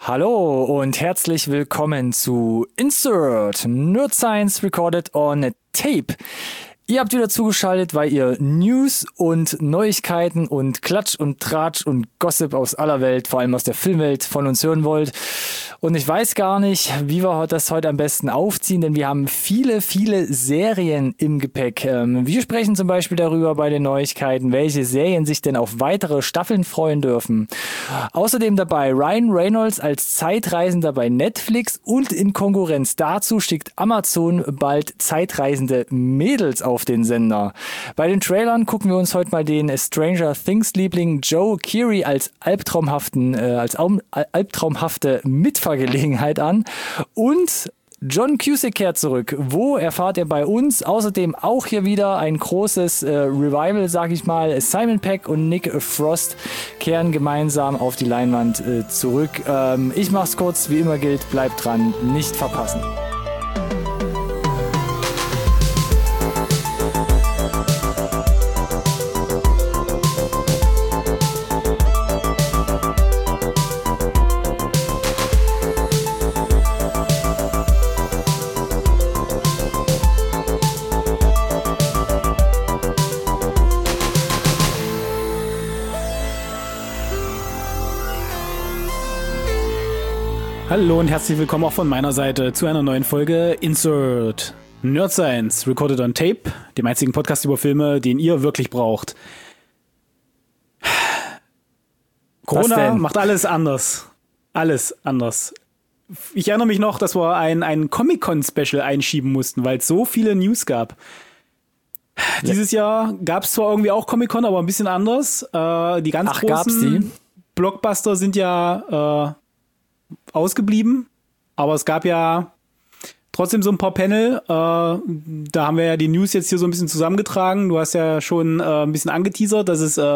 Hallo und herzlich willkommen zu Insert Nerd Science Recorded on Tape. Ihr habt wieder zugeschaltet, weil ihr News und Neuigkeiten und Klatsch und Tratsch und Gossip aus aller Welt, vor allem aus der Filmwelt, von uns hören wollt. Und ich weiß gar nicht, wie wir das heute am besten aufziehen, denn wir haben viele Serien im Gepäck. Wir sprechen zum Beispiel darüber bei den Neuigkeiten, welche Serien sich denn auf weitere Staffeln freuen dürfen. Außerdem dabei Ryan Reynolds als Zeitreisender bei Netflix und in Konkurrenz dazu schickt Amazon bald zeitreisende Mädels auf den Sender. Bei den Trailern gucken wir uns heute mal den Stranger Things Liebling Joe Keery als albtraumhafte Mitfahrgelegenheit an und John Cusack kehrt zurück. Wo erfahrt ihr bei uns? Außerdem auch hier wieder ein großes Revival, sag ich mal. Simon Pegg und Nick Frost kehren gemeinsam auf die Leinwand zurück. Ich mach's kurz, wie immer gilt, bleibt dran, nicht verpassen. Hallo und herzlich willkommen auch von meiner Seite zu einer neuen Folge Insert Nerd Science Recorded on Tape, dem einzigen Podcast über Filme, den ihr wirklich braucht. Corona macht alles anders. Alles anders. Ich erinnere mich noch, dass wir ein Comic-Con-Special einschieben mussten, weil es so viele News gab. Dieses Jahr gab es zwar irgendwie auch Comic-Con, aber ein bisschen anders. Die ganz großen Blockbuster sind ja ausgeblieben, aber es gab ja trotzdem so ein paar Panel, da haben wir ja die News jetzt hier so ein bisschen zusammengetragen. Du hast ja schon ein bisschen angeteasert, dass es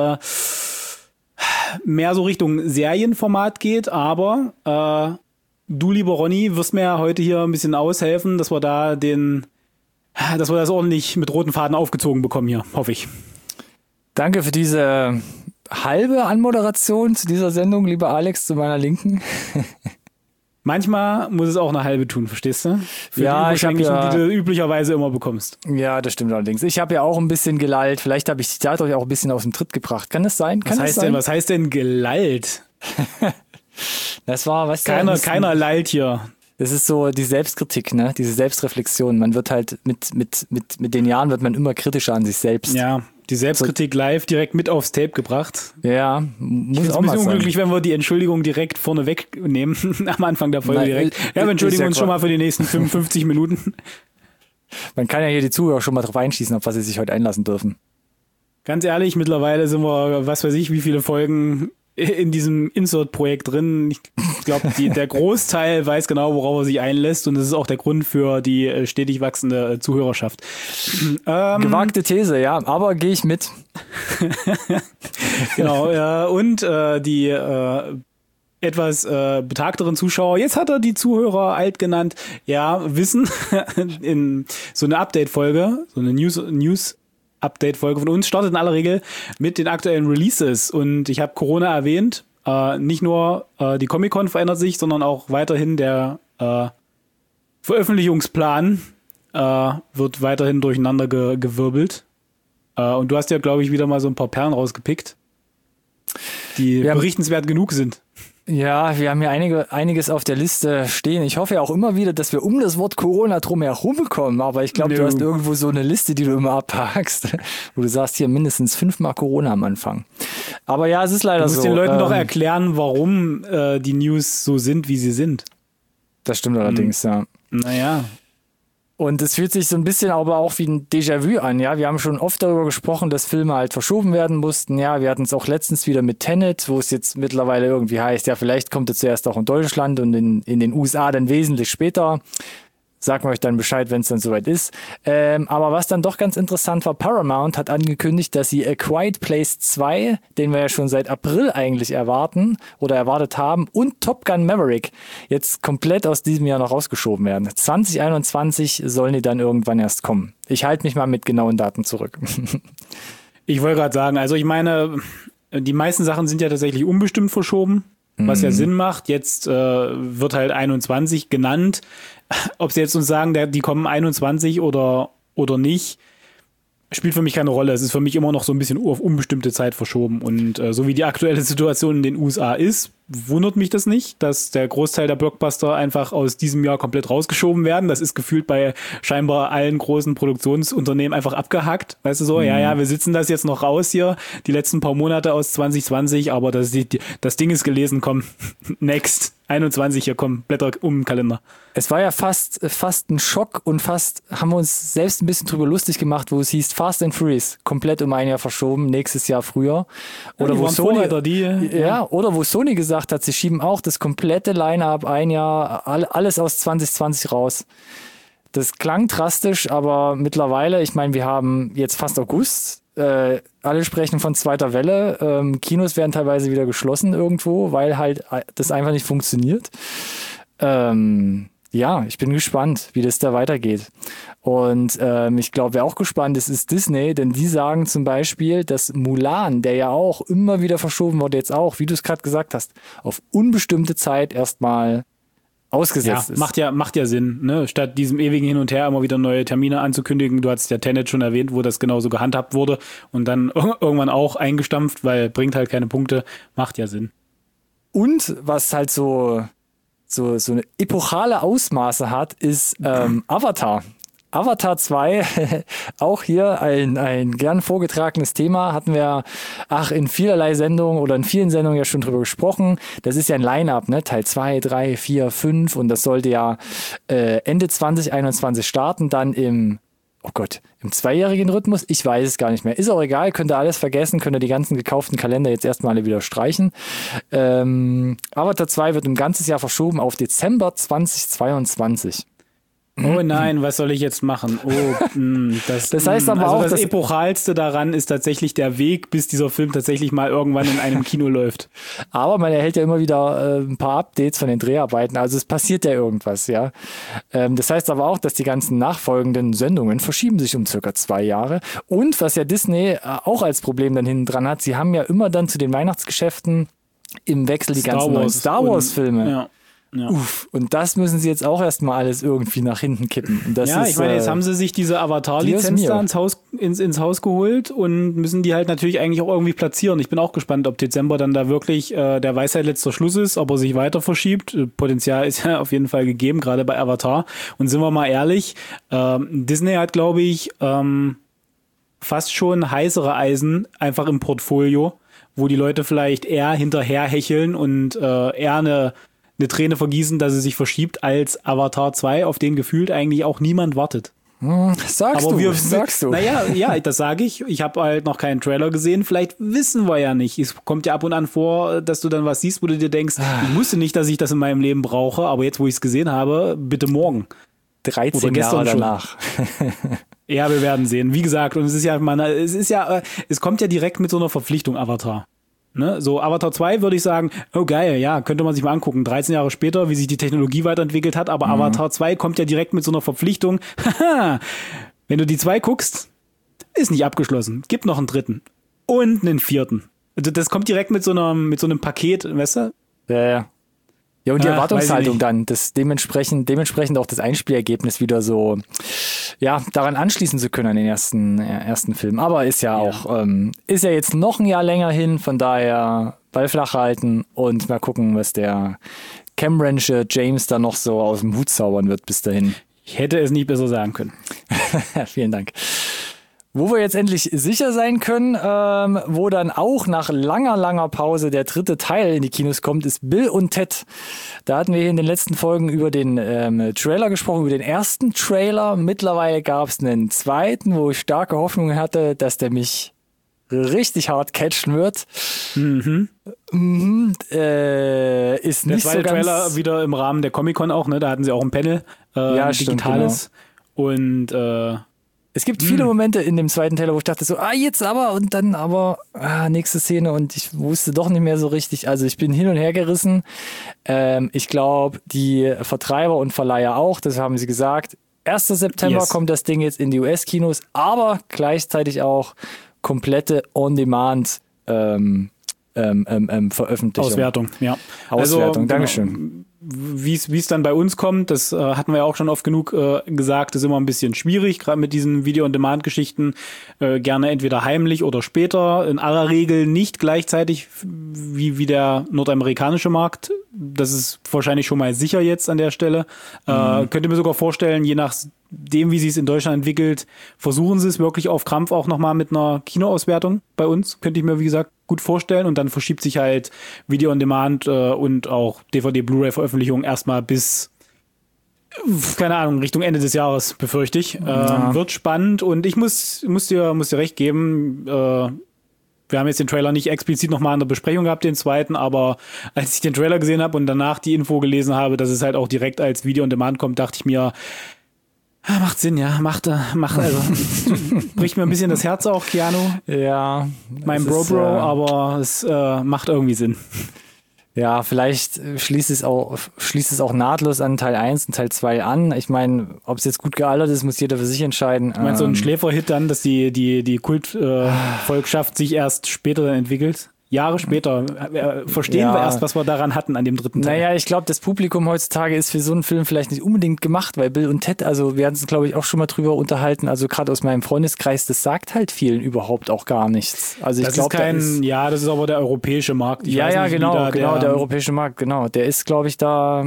mehr so Richtung Serienformat geht, aber du, lieber Ronny, wirst mir ja heute hier ein bisschen aushelfen, dass wir das ordentlich mit roten Faden aufgezogen bekommen hier, hoffe ich. Danke für diese halbe Anmoderation zu dieser Sendung, lieber Alex, zu meiner Linken. Manchmal muss es auch eine halbe tun, verstehst du? Für ja, die die du üblicherweise immer bekommst. Ja, das stimmt allerdings. Ich habe ja auch ein bisschen gelallt. Vielleicht habe ich dich dadurch auch ein bisschen aus dem Tritt gebracht. Kann das sein? Was heißt denn gelallt? Das war, keiner lallt hier. Das ist so die Selbstkritik, ne? Diese Selbstreflexion. Man wird halt mit den Jahren wird man immer kritischer an sich selbst. Ja, die Selbstkritik live direkt mit aufs Tape gebracht. Ja, muss ich auch mal sein. Ich bin ein bisschen unglücklich, wenn wir die Entschuldigung direkt vorne wegnehmen, am Anfang der Folge direkt. Ja, wir entschuldigen uns schon mal für die nächsten 55 Minuten. Man kann ja hier die Zuhörer schon mal drauf einschießen, auf was sie sich heute einlassen dürfen. Ganz ehrlich, mittlerweile sind wir, was weiß ich, wie viele Folgen in diesem Insert-Projekt drin. Ich glaube, der Großteil weiß genau, worauf er sich einlässt, und das ist auch der Grund für die stetig wachsende Zuhörerschaft. Gewagte These, ja, aber gehe ich mit. Genau, und die etwas betagteren Zuschauer, jetzt hat er die Zuhörer alt genannt, ja, wissen, in so eine Update-Folge, so eine News-Update-Folge von uns startet in aller Regel mit den aktuellen Releases, und ich habe Corona erwähnt. Nicht nur die Comic-Con verändert sich, sondern auch weiterhin der Veröffentlichungsplan wird weiterhin durcheinander gewirbelt. Und du hast ja, glaube ich, wieder mal so ein paar Perlen rausgepickt, die berichtenswert genug sind. Ja, wir haben hier einiges auf der Liste stehen. Ich hoffe ja auch immer wieder, dass wir um das Wort Corona drum herum kommen. Aber ich glaube, du hast irgendwo so eine Liste, die du immer abhakst, wo du sagst, hier mindestens 5-mal Corona am Anfang. Aber ja, es ist leider so. Du musst den Leuten doch erklären, warum die News so sind, wie sie sind. Das stimmt allerdings, ja. Naja. Und es fühlt sich so ein bisschen aber auch wie ein Déjà-vu an, ja. Wir haben schon oft darüber gesprochen, dass Filme halt verschoben werden mussten. Ja, wir hatten es auch letztens wieder mit Tenet, wo es jetzt mittlerweile irgendwie heißt, ja, vielleicht kommt es zuerst auch in Deutschland und in den USA dann wesentlich später. Sagen wir euch dann Bescheid, wenn es dann soweit ist. Aber was dann doch ganz interessant war, Paramount hat angekündigt, dass sie A Quiet Place 2, den wir ja schon seit April eigentlich erwartet haben, und Top Gun Maverick jetzt komplett aus diesem Jahr noch rausgeschoben werden. 2021 sollen die dann irgendwann erst kommen. Ich halte mich mal mit genauen Daten zurück. Ich wollte gerade sagen, also ich meine, die meisten Sachen sind ja tatsächlich unbestimmt verschoben. was ja Sinn macht. Jetzt wird halt 21 genannt. Ob sie jetzt uns sagen, die kommen 21 oder nicht, spielt für mich keine Rolle. Es ist für mich immer noch so ein bisschen auf unbestimmte Zeit verschoben. Und so wie die aktuelle Situation in den USA ist, wundert mich das nicht, dass der Großteil der Blockbuster einfach aus diesem Jahr komplett rausgeschoben werden. Das ist gefühlt bei scheinbar allen großen Produktionsunternehmen einfach abgehakt. Weißt du so, ja, wir sitzen das jetzt noch raus hier, die letzten paar Monate aus 2020, aber das Ding ist gelesen, komm, next. 21, hier komm, Blätter um den Kalender. Es war ja fast ein Schock und fast haben wir uns selbst ein bisschen drüber lustig gemacht, wo es hieß Fast and Furious, komplett um ein Jahr verschoben, nächstes Jahr früher. Oder wo Sony gesagt hat, sie schieben auch das komplette Line-Up ein Jahr, alles aus 2020 raus. Das klang drastisch, aber mittlerweile, ich meine, wir haben jetzt fast August, alle sprechen von zweiter Welle, Kinos werden teilweise wieder geschlossen irgendwo, weil halt das einfach nicht funktioniert. Ja, ich bin gespannt, wie das da weitergeht. Und ich glaube, wer auch gespannt ist Disney, denn die sagen zum Beispiel, dass Mulan, der ja auch immer wieder verschoben wurde, jetzt auch, wie du es gerade gesagt hast, auf unbestimmte Zeit erstmal ausgesetzt ist. Macht ja Sinn, ne? Statt diesem ewigen Hin und Her immer wieder neue Termine anzukündigen. Du hattest ja Tenet schon erwähnt, wo das genauso gehandhabt wurde und dann irgendwann auch eingestampft, weil bringt halt keine Punkte, macht ja Sinn. Und was halt so eine epochale Ausmaße hat, ist Avatar. Avatar 2, auch hier ein gern vorgetragenes Thema, hatten wir in vielerlei Sendungen oder in vielen Sendungen ja schon drüber gesprochen. Das ist ja ein Line-Up, ne? Teil 2, 3, 4, 5 und das sollte ja Ende 2021 starten, dann im zweijährigen Rhythmus. Ich weiß es gar nicht mehr. Ist auch egal, könnt ihr alles vergessen, könnt ihr die ganzen gekauften Kalender jetzt erstmal alle wieder streichen. Avatar 2 wird ein ganzes Jahr verschoben auf Dezember 2022. Oh nein, was soll ich jetzt machen? Das heißt aber auch, das Epochalste daran ist tatsächlich der Weg, bis dieser Film tatsächlich mal irgendwann in einem Kino läuft. Aber man erhält ja immer wieder ein paar Updates von den Dreharbeiten, also es passiert ja irgendwas, ja. Das heißt aber auch, dass die ganzen nachfolgenden Sendungen verschieben sich um circa 2 Jahre. Und was ja Disney auch als Problem dann hinten dran hat, sie haben ja immer dann zu den Weihnachtsgeschäften im Wechsel die ganzen neuen Star Wars Filme. Ja. Ja. Und das müssen sie jetzt auch erstmal alles irgendwie nach hinten kippen. Und das ich meine, jetzt haben sie sich diese Avatar-Lizenz da ins Haus geholt und müssen die halt natürlich eigentlich auch irgendwie platzieren. Ich bin auch gespannt, ob Dezember dann da wirklich der Weisheit letzter Schluss ist, ob er sich weiter verschiebt. Potenzial ist ja auf jeden Fall gegeben, gerade bei Avatar. Und sind wir mal ehrlich, Disney hat, glaube ich, fast schon heißere Eisen einfach im Portfolio, wo die Leute vielleicht eher hinterher hecheln und eher eine Träne vergießen, dass es sich verschiebt, als Avatar 2, auf den gefühlt eigentlich auch niemand wartet. Sagst du. Naja, ja, das sage ich. Ich habe halt noch keinen Trailer gesehen. Vielleicht wissen wir ja nicht. Es kommt ja ab und an vor, dass du dann was siehst, wo du dir denkst, ich wusste nicht, dass ich das in meinem Leben brauche, aber jetzt, wo ich es gesehen habe, bitte morgen. 13 Jahre danach. Ja, wir werden sehen. Wie gesagt, und es kommt ja direkt mit so einer Verpflichtung, Avatar. Ne? So Avatar 2 würde ich sagen, oh geil, ja, könnte man sich mal angucken. 13 Jahre später, wie sich die Technologie weiterentwickelt hat, aber Avatar 2 kommt ja direkt mit so einer Verpflichtung. Haha, wenn du die 2 guckst, ist nicht abgeschlossen. Gibt noch einen 3. und einen 4. Das kommt direkt mit so einem Paket, weißt du? Ja. Ja, und die Erwartungshaltung dann, das dementsprechend auch das Einspielergebnis wieder so, ja, daran anschließen zu können an den ersten Film. Aber ist ja auch, ist ja jetzt noch ein Jahr länger hin, von daher Ball flach halten und mal gucken, was der Cameronische James da noch so aus dem Hut zaubern wird bis dahin. Ich hätte es nicht besser sagen können. Vielen Dank. Wo wir jetzt endlich sicher sein können, wo dann auch nach langer Pause der 3. Teil in die Kinos kommt, ist Bill und Ted. Da hatten wir in den letzten Folgen über den Trailer gesprochen, über den ersten Trailer. Mittlerweile gab es einen zweiten, wo ich starke Hoffnung hatte, dass der mich richtig hart catchen wird. Ist nicht so ganz... Trailer wieder im Rahmen der Comic-Con auch, ne? Da hatten sie auch ein Panel, digitales. Stimmt, genau. Und es gibt viele Momente in dem zweiten Trailer, wo ich dachte so, jetzt aber und dann aber nächste Szene und ich wusste doch nicht mehr so richtig. Also ich bin hin und her gerissen. Ich glaube, die Vertreiber und Verleiher auch, das haben sie gesagt. 1. September kommt das Ding jetzt in die US-Kinos, aber gleichzeitig auch komplette On-Demand Veröffentlichung. Auswertung, ja. Auswertung, Dankeschön. Wie es dann bei uns kommt, das hatten wir ja auch schon oft genug gesagt, ist immer ein bisschen schwierig, gerade mit diesen Video-on-Demand-Geschichten, gerne entweder heimlich oder später, in aller Regel nicht gleichzeitig wie der nordamerikanische Markt. Das ist wahrscheinlich schon mal sicher jetzt an der Stelle. Könnte mir sogar vorstellen, je nachdem, wie sich es in Deutschland entwickelt, versuchen sie es wirklich auf Krampf auch nochmal mit einer Kinoauswertung bei uns. Könnte ich mir, wie gesagt, gut vorstellen. Und dann verschiebt sich halt Video-on-Demand und auch DVD-Blu-ray-Veröffentlichung erstmal bis, keine Ahnung, Richtung Ende des Jahres, befürchte ich. Wird spannend. Und ich muss dir recht geben, wir haben jetzt den Trailer nicht explizit nochmal in der Besprechung gehabt, den zweiten, aber als ich den Trailer gesehen habe und danach die Info gelesen habe, dass es halt auch direkt als Video-on-Demand kommt, dachte ich mir, macht Sinn, ja, also bricht mir ein bisschen das Herz auch, Keanu. Ja. Mein Bro, aber es macht irgendwie Sinn. Ja, vielleicht schließt es auch nahtlos an Teil 1 und Teil 2 an. Ich meine, ob es jetzt gut gealtert ist, muss jeder für sich entscheiden. Du meinst so ein Schläferhit dann, dass die Kultvolkschaft sich erst später dann entwickelt? Jahre später verstehen wir erst, was wir daran hatten an dem dritten Teil. Naja, ich glaube, das Publikum heutzutage ist für so einen Film vielleicht nicht unbedingt gemacht, weil Bill und Ted, also wir hatten uns, glaube ich, auch schon mal drüber unterhalten, also gerade aus meinem Freundeskreis, das sagt halt vielen überhaupt auch gar nichts. Also ich glaube, das ist aber der europäische Markt. Ich weiß nicht, genau, der europäische Markt, genau. Der ist, glaube ich, da,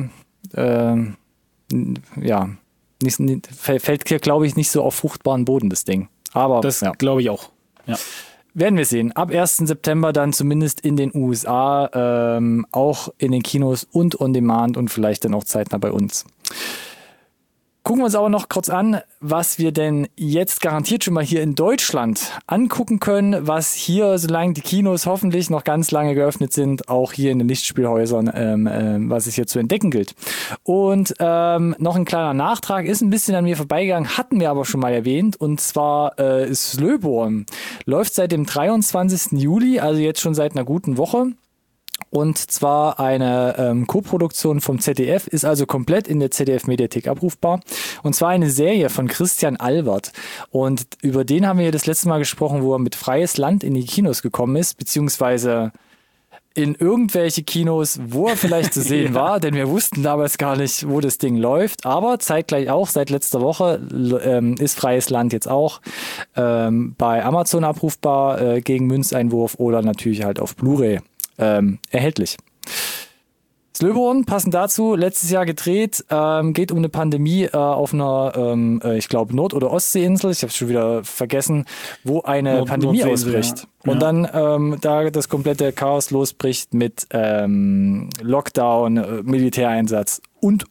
fällt hier, glaube ich, nicht so auf fruchtbaren Boden, das Ding. Aber das glaube ich auch, ja. Werden wir sehen. Ab 1. September dann zumindest in den USA, auch in den Kinos und on demand und vielleicht dann auch zeitnah bei uns. Gucken wir uns aber noch kurz an, was wir denn jetzt garantiert schon mal hier in Deutschland angucken können, was hier, solange die Kinos hoffentlich noch ganz lange geöffnet sind, auch hier in den Lichtspielhäusern, was es hier zu entdecken gilt. Und noch ein kleiner Nachtrag, ist ein bisschen an mir vorbeigegangen, hatten wir aber schon mal erwähnt, und zwar Slöborn. Läuft seit dem 23. Juli, also jetzt schon seit einer guten Woche. Und zwar eine Co-Produktion vom ZDF, ist also komplett in der ZDF-Mediathek abrufbar. Und zwar eine Serie von Christian Albert. Und über den haben wir ja das letzte Mal gesprochen, wo er mit Freies Land in die Kinos gekommen ist, beziehungsweise in irgendwelche Kinos, wo er vielleicht zu sehen war, denn wir wussten damals gar nicht, wo das Ding läuft. Aber zeitgleich auch, seit letzter Woche ist Freies Land jetzt auch bei Amazon abrufbar gegen Münzeinwurf oder natürlich halt auf Blu-ray erhältlich. Slöborn, passend dazu, letztes Jahr gedreht, geht um eine Pandemie auf einer, ich glaube, Nord- oder Ostseeinsel, ich habe es schon wieder vergessen, wo eine Pandemie ausbricht. Ja. Und dann da das komplette Chaos losbricht mit Lockdown, Militäreinsatz und.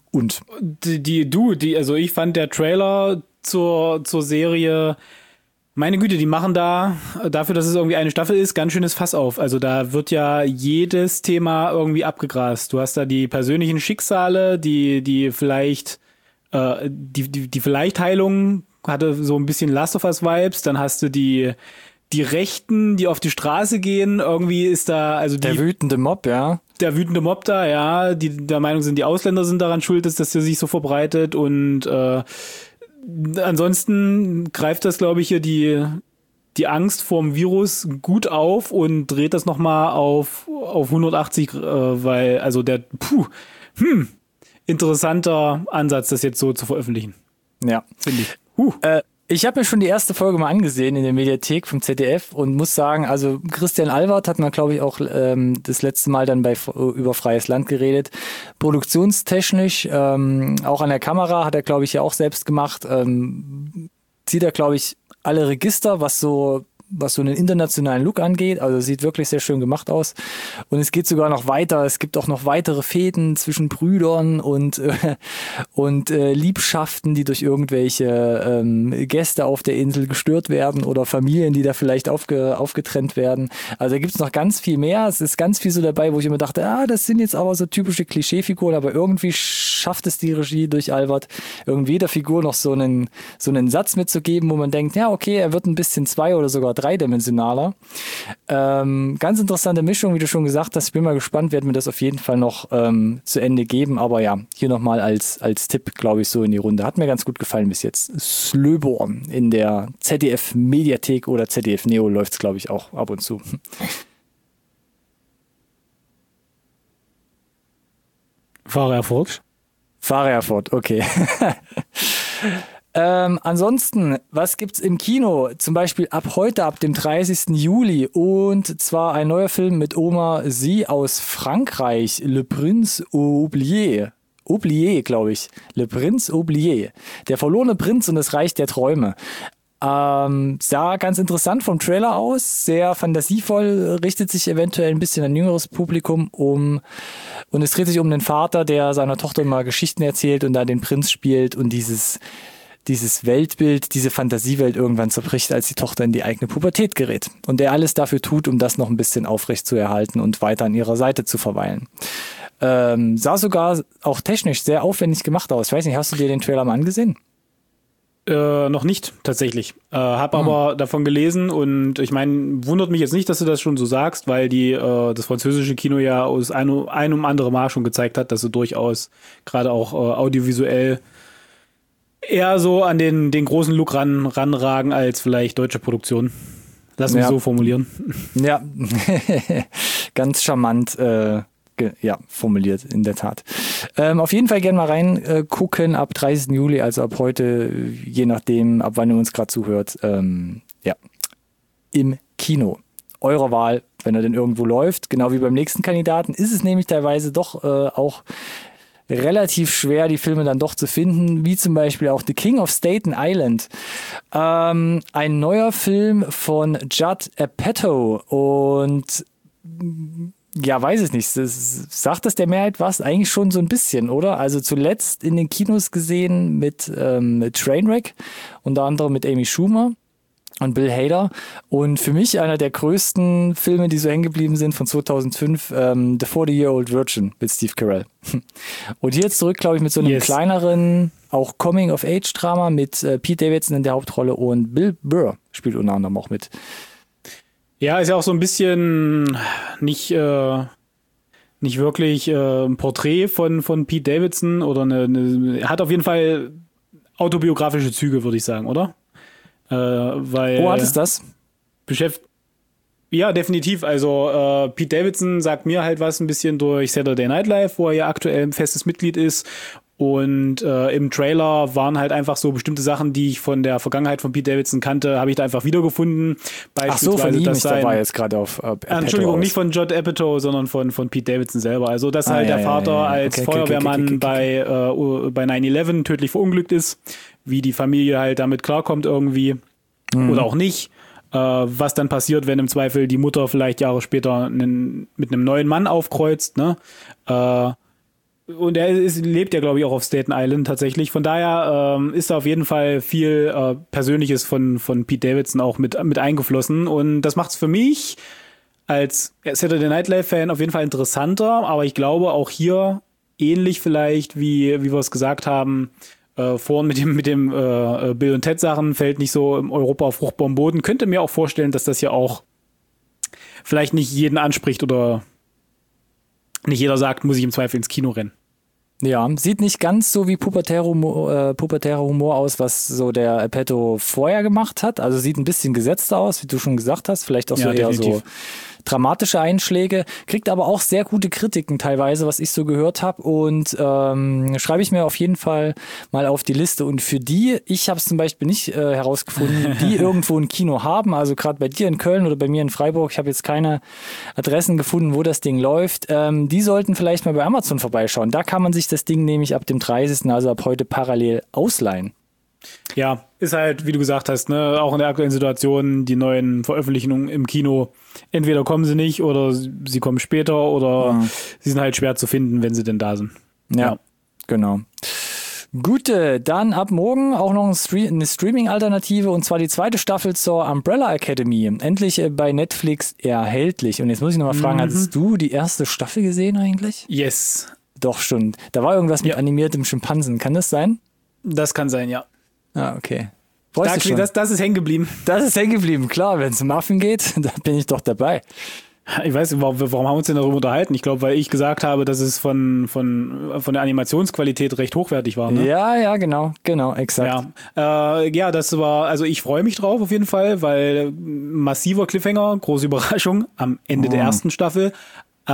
Also ich fand der Trailer zur Serie, meine Güte, die machen da, dafür, dass es irgendwie eine Staffel ist, ganz schönes Fass auf. Also da wird ja jedes Thema irgendwie abgegrast. Du hast da die persönlichen Schicksale, die vielleicht, die vielleicht Heilung hatte so ein bisschen Last of Us Vibes. Dann hast du die Rechten, die auf die Straße gehen. Irgendwie ist da, also der wütende Mob, ja. Der wütende Mob da, ja. Die der Meinung sind, die Ausländer sind daran schuld, dass der sich so verbreitet und, ansonsten greift das, glaube ich, hier die Angst vorm Virus gut auf und dreht das nochmal auf 180, weil, also interessanter Ansatz, das jetzt so zu veröffentlichen. Ja. Finde ich. Ich habe mir schon die erste Folge mal angesehen in der Mediathek vom ZDF und muss sagen, also Christian Albert hat man, glaube ich, auch das letzte Mal dann über Freies Land geredet. Produktionstechnisch, auch an der Kamera hat er, glaube ich, ja auch selbst gemacht. Zieht er, glaube ich, alle Register, was so einen internationalen Look angeht. Also sieht wirklich sehr schön gemacht aus. Und es geht sogar noch weiter. Es gibt auch noch weitere Fäden zwischen Brüdern und Liebschaften, die durch irgendwelche Gäste auf der Insel gestört werden oder Familien, die da vielleicht aufgetrennt werden. Also da gibt es noch ganz viel mehr. Es ist ganz viel so dabei, wo ich immer dachte, das sind jetzt aber so typische Klischeefiguren, aber irgendwie schafft es die Regie durch Albert, irgendwie der Figur noch so einen Satz mitzugeben, wo man denkt, ja, okay, er wird ein bisschen zwei- oder sogar dreidimensionaler. Ganz interessante Mischung, wie du schon gesagt hast. Ich bin mal gespannt, werden wir das auf jeden Fall noch zu Ende geben. Aber ja, hier nochmal als Tipp, glaube ich, so in die Runde. Hat mir ganz gut gefallen bis jetzt. Slöborn in der ZDF-Mediathek oder ZDF Neo läuft es, glaube ich, auch ab und zu. Fahre fort. Fahre fort, okay. Ansonsten, was gibt's im Kino? Zum Beispiel ab heute, ab dem 30. Juli. Und zwar ein neuer Film mit Omar Sy aus Frankreich. Le Prince Oublié. Oublié, glaube ich. Le Prince Oublié. Der verlorene Prinz und das Reich der Träume. Sah ganz interessant vom Trailer aus. Sehr fantasievoll. Richtet sich eventuell ein bisschen an ein jüngeres Publikum und es dreht sich um den Vater, der seiner Tochter mal Geschichten erzählt und da den Prinz spielt und dieses Weltbild, diese Fantasiewelt irgendwann zerbricht, als die Tochter in die eigene Pubertät gerät. Und der alles dafür tut, um das noch ein bisschen aufrecht zu erhalten und weiter an ihrer Seite zu verweilen. Sah sogar auch technisch sehr aufwendig gemacht aus. Ich weiß nicht, hast du dir den Trailer mal angesehen? Noch nicht, tatsächlich. Hab aber davon gelesen und ich meine, wundert mich jetzt nicht, dass du das schon so sagst, weil das französische Kino ja aus einem andere Mal schon gezeigt hat, dass sie durchaus gerade auch audiovisuell eher so an den großen Look ranragen als vielleicht deutsche Produktionen. Lass mich so formulieren. Ja, ganz charmant formuliert, in der Tat. Auf jeden Fall gerne mal reingucken ab 30. Juli, also ab heute, je nachdem, ab wann ihr uns gerade zuhört, im Kino. Eurer Wahl, wenn er denn irgendwo läuft. Genau wie beim nächsten Kandidaten ist es nämlich teilweise doch auch relativ schwer, die Filme dann doch zu finden, wie zum Beispiel auch The King of Staten Island. Ein neuer Film von Judd Apatow und ja, weiß ich nicht. Sagt das der Mehrheit was? Eigentlich schon so ein bisschen, oder? Also zuletzt in den Kinos gesehen mit Trainwreck, unter anderem mit Amy Schumer und Bill Hader. Und für mich einer der größten Filme, die so hängen geblieben sind, von 2005, The 40-Year-Old Virgin mit Steve Carell. Und hier jetzt zurück, glaube ich, mit so einem kleineren, auch Coming-of-Age-Drama mit Pete Davidson in der Hauptrolle und Bill Burr spielt unter anderem auch mit. Ja, ist ja auch so ein bisschen nicht wirklich ein Porträt von Pete Davidson oder hat auf jeden Fall autobiografische Züge, würde ich sagen, oder? Weil hat es das? Ja, definitiv. Also Pete Davidson sagt mir halt was ein bisschen durch Saturday Night Live, wo er ja aktuell ein festes Mitglied ist. Und im Trailer waren halt einfach so bestimmte Sachen, die ich von der Vergangenheit von Pete Davidson kannte, habe ich da einfach wiedergefunden. Ach so, von ihm ist dabei jetzt gerade auf Entschuldigung, nicht von Judd Apatow, sondern von Pete Davidson selber. Also, dass halt der Vater als Feuerwehrmann bei 9/11 tödlich verunglückt ist, wie die Familie halt damit klarkommt irgendwie oder auch nicht. Was dann passiert, wenn im Zweifel die Mutter vielleicht Jahre später mit einem neuen Mann aufkreuzt, ne? Und er lebt ja, glaube ich, auch auf Staten Island tatsächlich. Von daher ist da auf jeden Fall viel Persönliches von Pete Davidson auch mit eingeflossen. Und das macht es für mich als Saturday Night Live-Fan auf jeden Fall interessanter. Aber ich glaube auch hier ähnlich vielleicht, wie wir es gesagt haben, vorhin mit dem Bill und Ted Sachen fällt nicht so im Europa auf fruchtbarem Boden. Könnte mir auch vorstellen, dass das ja auch vielleicht nicht jeden anspricht oder nicht jeder sagt, muss ich im Zweifel ins Kino rennen. Ja, sieht nicht ganz so wie pubertärer Humor aus, was so der Apatow vorher gemacht hat. Also sieht ein bisschen gesetzter aus, wie du schon gesagt hast. Vielleicht auch so eher so dramatische Einschläge. Kriegt aber auch sehr gute Kritiken teilweise, was ich so gehört habe. Und schreibe ich mir auf jeden Fall mal auf die Liste. Und für die, ich habe es zum Beispiel nicht herausgefunden, die irgendwo ein Kino haben. Also gerade bei dir in Köln oder bei mir in Freiburg. Ich habe jetzt keine Adressen gefunden, wo das Ding läuft. Die sollten vielleicht mal bei Amazon vorbeischauen. Da kann man sich das Ding nämlich ab dem 30., also ab heute parallel ausleihen. Ja, ist halt, wie du gesagt hast, ne, auch in der aktuellen Situation, die neuen Veröffentlichungen im Kino, entweder kommen sie nicht oder sie kommen später oder sie sind halt schwer zu finden, wenn sie denn da sind. Ja. Genau. Gute, dann ab morgen auch noch eine Streaming-Alternative und zwar die zweite Staffel zur Umbrella Academy. Endlich bei Netflix erhältlich. Und jetzt muss ich nochmal fragen, hattest du die erste Staffel gesehen eigentlich? Yes. Doch schon. Da war irgendwas mit animiertem Schimpansen. Kann das sein? Das kann sein, ja. Ah, okay. Das ist hängen geblieben. Das ist hängen geblieben, klar. Wenn es um Affen geht, da bin ich doch dabei. Ich weiß, warum haben wir uns denn darüber unterhalten? Ich glaube, weil ich gesagt habe, dass es von der Animationsqualität recht hochwertig war. Ne? Ja, genau, exakt. Ja, das war, also ich freue mich drauf auf jeden Fall, weil massiver Cliffhanger, große Überraschung am Ende der ersten Staffel.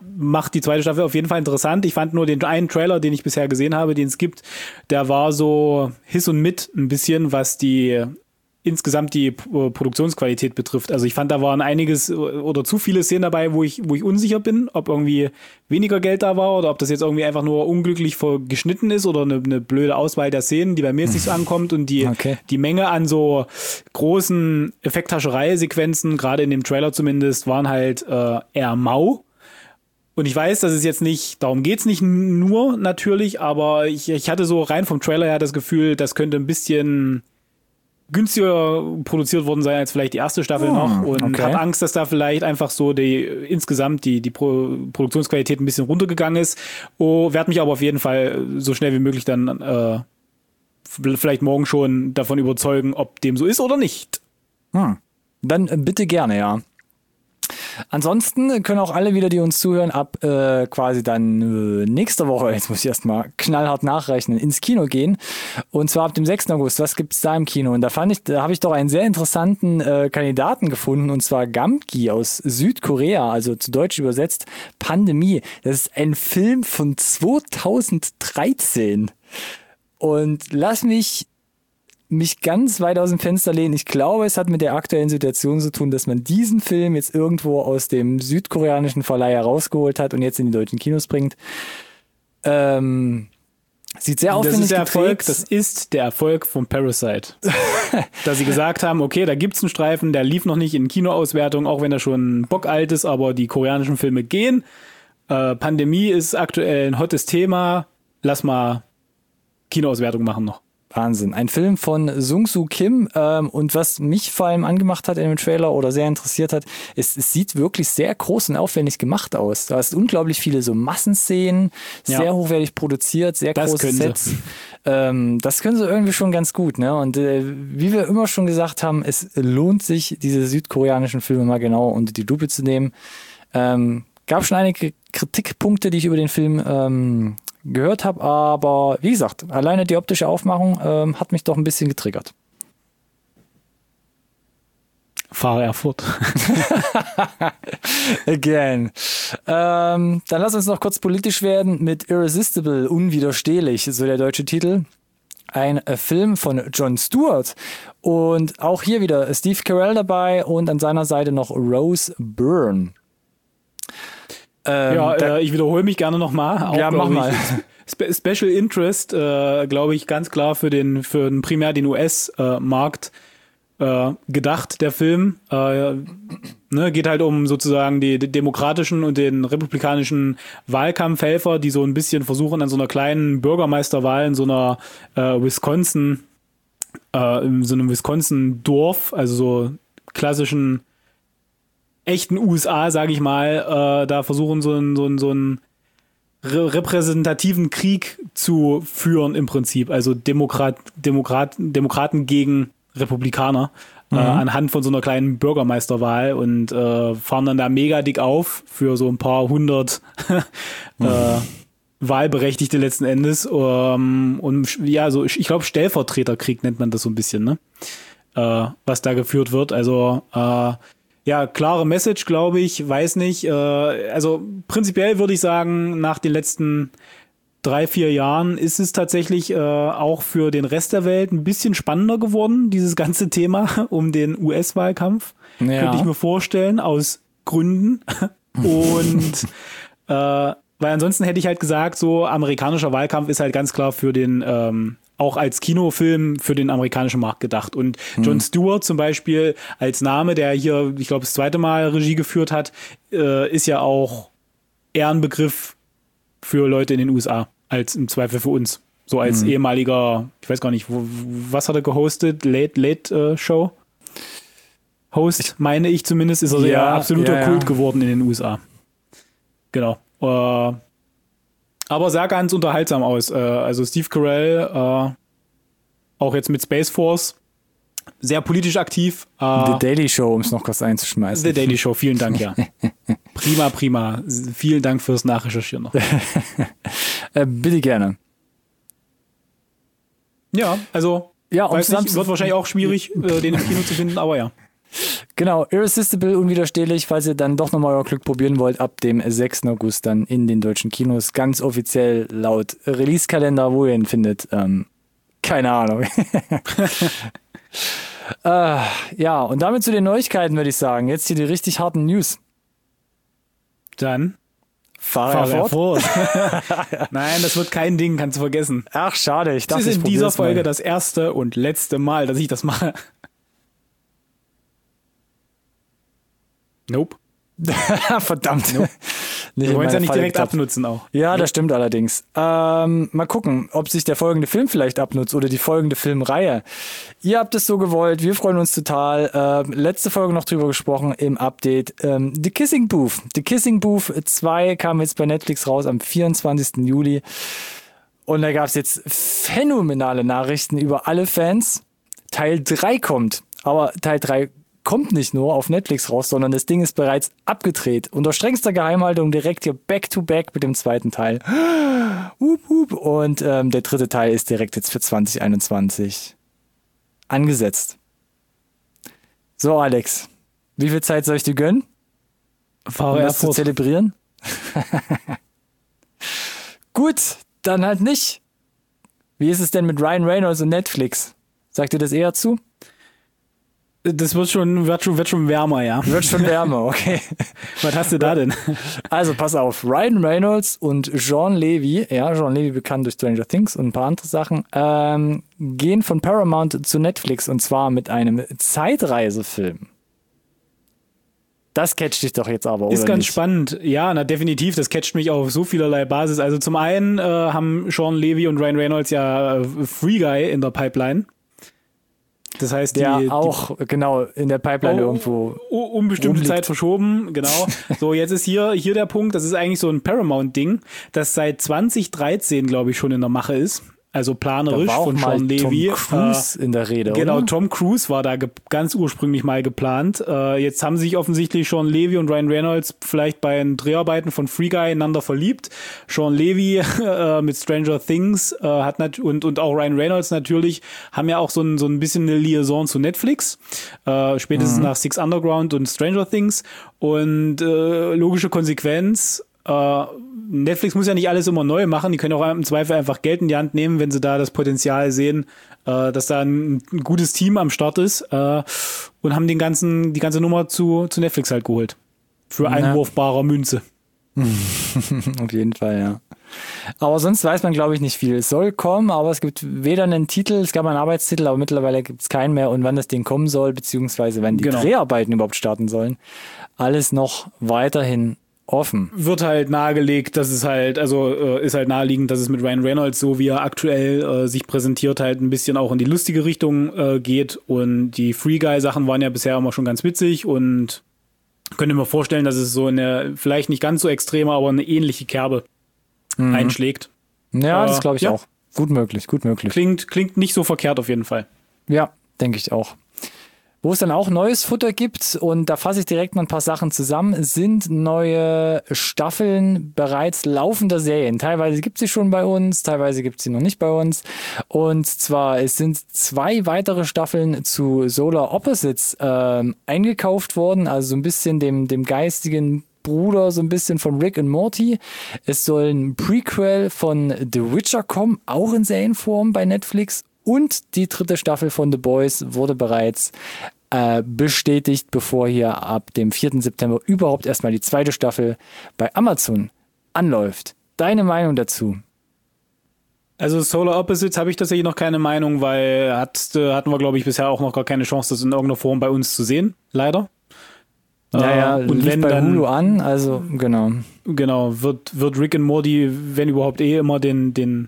macht die zweite Staffel auf jeden Fall interessant. Ich fand nur den einen Trailer, den ich bisher gesehen habe, den es gibt, der war so Hiss und Mit ein bisschen, was insgesamt die Produktionsqualität betrifft. Also ich fand, da waren einiges oder zu viele Szenen dabei, wo ich unsicher bin, ob irgendwie weniger Geld da war oder ob das jetzt irgendwie einfach nur unglücklich geschnitten ist oder eine blöde Auswahl der Szenen, die bei mir jetzt nicht so ankommt und die Menge an so großen Effekthascherei-Sequenzen, gerade in dem Trailer zumindest, waren halt eher mau. Und ich weiß, das ist jetzt nicht, darum geht's nicht nur natürlich, aber ich hatte so rein vom Trailer her das Gefühl, das könnte ein bisschen günstiger produziert worden sein als vielleicht die erste Staffel noch und habe Angst, dass da vielleicht einfach so insgesamt die Produktionsqualität ein bisschen runtergegangen ist. Werde mich aber auf jeden Fall so schnell wie möglich dann vielleicht morgen schon davon überzeugen, ob dem so ist oder nicht. Dann bitte gerne, ja. Ansonsten können auch alle wieder, die uns zuhören, ab quasi dann nächste Woche, jetzt muss ich erstmal knallhart nachrechnen, ins Kino gehen. Und zwar ab dem 6. August. Was gibt's da im Kino? Und da habe ich doch einen sehr interessanten Kandidaten gefunden, und zwar Gamgi aus Südkorea, also zu Deutsch übersetzt Pandemie. Das ist ein Film von 2013. Und lass mich ganz weit aus dem Fenster lehnen. Ich glaube, es hat mit der aktuellen Situation zu tun, dass man diesen Film jetzt irgendwo aus dem südkoreanischen Verleih herausgeholt hat und jetzt in die deutschen Kinos bringt. Sieht sehr aufwendig gedreht. Das ist der Erfolg von Parasite. Dass sie gesagt haben, okay, da gibt's einen Streifen, der lief noch nicht in Kinoauswertung, auch wenn er schon bockalt ist, aber die koreanischen Filme gehen. Pandemie ist aktuell ein hottes Thema. Lass mal Kinoauswertung machen noch. Wahnsinn. Ein Film von Sung-Soo Kim, und was mich vor allem angemacht hat in dem Trailer oder sehr interessiert hat, es sieht wirklich sehr groß und aufwendig gemacht aus. Da ist unglaublich viele so Massenszenen, sehr hochwertig produziert, sehr große Sets. Das können sie irgendwie schon ganz gut, ne? Und wie wir immer schon gesagt haben, es lohnt sich, diese südkoreanischen Filme mal genau unter die Lupe zu nehmen. Gab schon einige Kritikpunkte, die ich über den Film gehört habe, aber wie gesagt, alleine die optische Aufmachung hat mich doch ein bisschen getriggert. Fahre Erfurt. Again. Dann lass uns noch kurz politisch werden mit Irresistible, unwiderstehlich, so der deutsche Titel. Ein Film von Jon Stewart und auch hier wieder Steve Carell dabei und an seiner Seite noch Rose Byrne. Ich wiederhole mich gerne nochmal. Ja, mach mal. Special Interest, glaube ich, ganz klar für primär den US-Markt gedacht, der Film. Geht halt um sozusagen die demokratischen und den republikanischen Wahlkampfhelfer, die so ein bisschen versuchen, an so einer kleinen Bürgermeisterwahl in so einer in so einem Wisconsin-Dorf, also so klassischen echten USA, sage ich mal, da versuchen so einen repräsentativen Krieg zu führen im Prinzip. Also Demokraten gegen Republikaner anhand von so einer kleinen Bürgermeisterwahl und fahren dann da mega dick auf für so ein paar hundert Wahlberechtigte letzten Endes. Und ja, so ich glaube Stellvertreterkrieg nennt man das so ein bisschen, ne? Was da geführt wird. Also ja, klare Message, glaube ich, weiß nicht. Also prinzipiell würde ich sagen, nach den letzten 3-4 Jahren ist es tatsächlich auch für den Rest der Welt ein bisschen spannender geworden, dieses ganze Thema um den US-Wahlkampf. Ja. Könnte ich mir vorstellen, aus Gründen. Und weil ansonsten hätte ich halt gesagt, so amerikanischer Wahlkampf ist halt ganz klar für den auch als Kinofilm für den amerikanischen Markt gedacht. Und Jon Stewart zum Beispiel als Name, der hier, ich glaube, das zweite Mal Regie geführt hat, ist ja auch eher ein Begriff für Leute in den USA, als im Zweifel für uns. So als ehemaliger, ich weiß gar nicht, was hat er gehostet? Late Show? Host, meine ich zumindest, ist er ja absoluter Kult geworden in den USA. Genau. Aber sah ganz unterhaltsam aus. Also Steve Carell, auch jetzt mit Space Force, sehr politisch aktiv. The Daily Show, um es noch kurz einzuschmeißen. The Daily Show, vielen Dank, ja. Prima. Vielen Dank fürs Nachrecherchieren noch. Bitte gerne. Ja, also ja, weiß nicht, wird wahrscheinlich auch schwierig, den im Kino zu finden, aber ja. Genau, Irresistible, unwiderstehlich, falls ihr dann doch nochmal euer Glück probieren wollt, ab dem 6. August dann in den deutschen Kinos, ganz offiziell laut Release-Kalender, wo ihr ihn findet. Keine Ahnung. Ja, und damit zu den Neuigkeiten, würde ich sagen. Jetzt hier die richtig harten News. Dann fahr fort. Nein, das wird kein Ding, kannst du vergessen. Ach, schade. Ich dachte, das ist in dieser Folge das erste und letzte Mal, dass ich das mache. Nope. Verdammt. Nope. Wir wollen es ja nicht direkt abnutzen auch. Ja, das stimmt allerdings. Mal gucken, ob sich der folgende Film vielleicht abnutzt oder die folgende Filmreihe. Ihr habt es so gewollt, wir freuen uns total. Letzte Folge noch drüber gesprochen im Update. The Kissing Booth. The Kissing Booth 2 kam jetzt bei Netflix raus am 24. Juli. Und da gab es jetzt phänomenale Nachrichten über alle Fans. Teil 3 kommt, aber Teil 3 kommt nicht nur auf Netflix raus, sondern das Ding ist bereits abgedreht. Unter strengster Geheimhaltung direkt hier back-to-back mit dem zweiten Teil. Und der dritte Teil ist direkt jetzt für 2021 angesetzt. So, Alex, wie viel Zeit soll ich dir gönnen, um das zu zelebrieren? Gut, dann halt nicht. Wie ist es denn mit Ryan Reynolds und Netflix? Sagt ihr das eher zu? Das wird schon wärmer, ja. Wird schon wärmer, okay. Was hast du da denn? Also, pass auf. Ryan Reynolds und Jean Levy, Jean Levy bekannt durch Stranger Things und ein paar andere Sachen, gehen von Paramount zu Netflix und zwar mit einem Zeitreisefilm. Das catcht dich doch jetzt aber, oder? Ist ganz nicht? spannend. Ja, definitiv. Das catcht mich auf so vielerlei Basis. Also zum einen haben Jean Levy und Ryan Reynolds ja Free Guy in der Pipeline. Das heißt, auch genau in der Pipeline irgendwo unbestimmte Zeit verschoben, genau. So, jetzt ist hier der Punkt, das ist eigentlich so ein Paramount-Ding, das seit 2013, glaube ich, schon in der Mache ist. Also planerisch da war auch von mal Sean Levy. Tom Cruise in der Rede, genau, oder? Tom Cruise war da ganz ursprünglich mal geplant. Jetzt haben sich offensichtlich Sean Levy und Ryan Reynolds vielleicht bei den Dreharbeiten von Free Guy ineinander verliebt. Sean Levy mit Stranger Things und auch Ryan Reynolds natürlich haben ja auch so ein bisschen eine Liaison zu Netflix. Spätestens nach Six Underground und Stranger Things. Und logische Konsequenz, Netflix muss ja nicht alles immer neu machen, die können auch im Zweifel einfach Geld in die Hand nehmen, wenn sie da das Potenzial sehen, dass da ein gutes Team am Start ist, und haben die ganze Nummer zu Netflix halt geholt. Für einwurfbarer Münze. Auf jeden Fall, ja. Aber sonst weiß man, glaube ich, nicht viel. Es soll kommen, aber es gibt weder einen Titel, es gab einen Arbeitstitel, aber mittlerweile gibt es keinen mehr, und wann das Ding kommen soll, beziehungsweise wann die Dreharbeiten überhaupt starten sollen, alles noch weiterhin offen. Wird halt nahegelegt, dass es halt, ist halt naheliegend, dass es mit Ryan Reynolds, so wie er aktuell sich präsentiert, halt ein bisschen auch in die lustige Richtung geht, und die Free Guy Sachen waren ja bisher immer schon ganz witzig, und könnte mir vorstellen, dass es so vielleicht nicht ganz so extreme, aber eine ähnliche Kerbe einschlägt. Ja, das glaube ich auch. Gut möglich. Klingt nicht so verkehrt auf jeden Fall. Ja, denke ich auch. Wo es dann auch neues Futter gibt, und da fasse ich direkt mal ein paar Sachen zusammen, sind neue Staffeln bereits laufender Serien. Teilweise gibt es sie schon bei uns, teilweise gibt es sie noch nicht bei uns. Und zwar, es sind 2 weitere Staffeln zu Solar Opposites eingekauft worden, also so ein bisschen dem geistigen Bruder, so ein bisschen von Rick und Morty. Es soll ein Prequel von The Witcher kommen, auch in Serienform bei Netflix. Und die 3. Staffel von The Boys wurde bereits bestätigt, bevor hier ab dem 4. September überhaupt erstmal die 2. Staffel bei Amazon anläuft. Deine Meinung dazu? Also Solar Opposites habe ich tatsächlich noch keine Meinung, weil hatten wir, glaube ich, bisher auch noch gar keine Chance, das in irgendeiner Form bei uns zu sehen, leider. Ja, und wenn bei Hulu an, also genau. Genau, wird Rick and Morty, wenn überhaupt immer den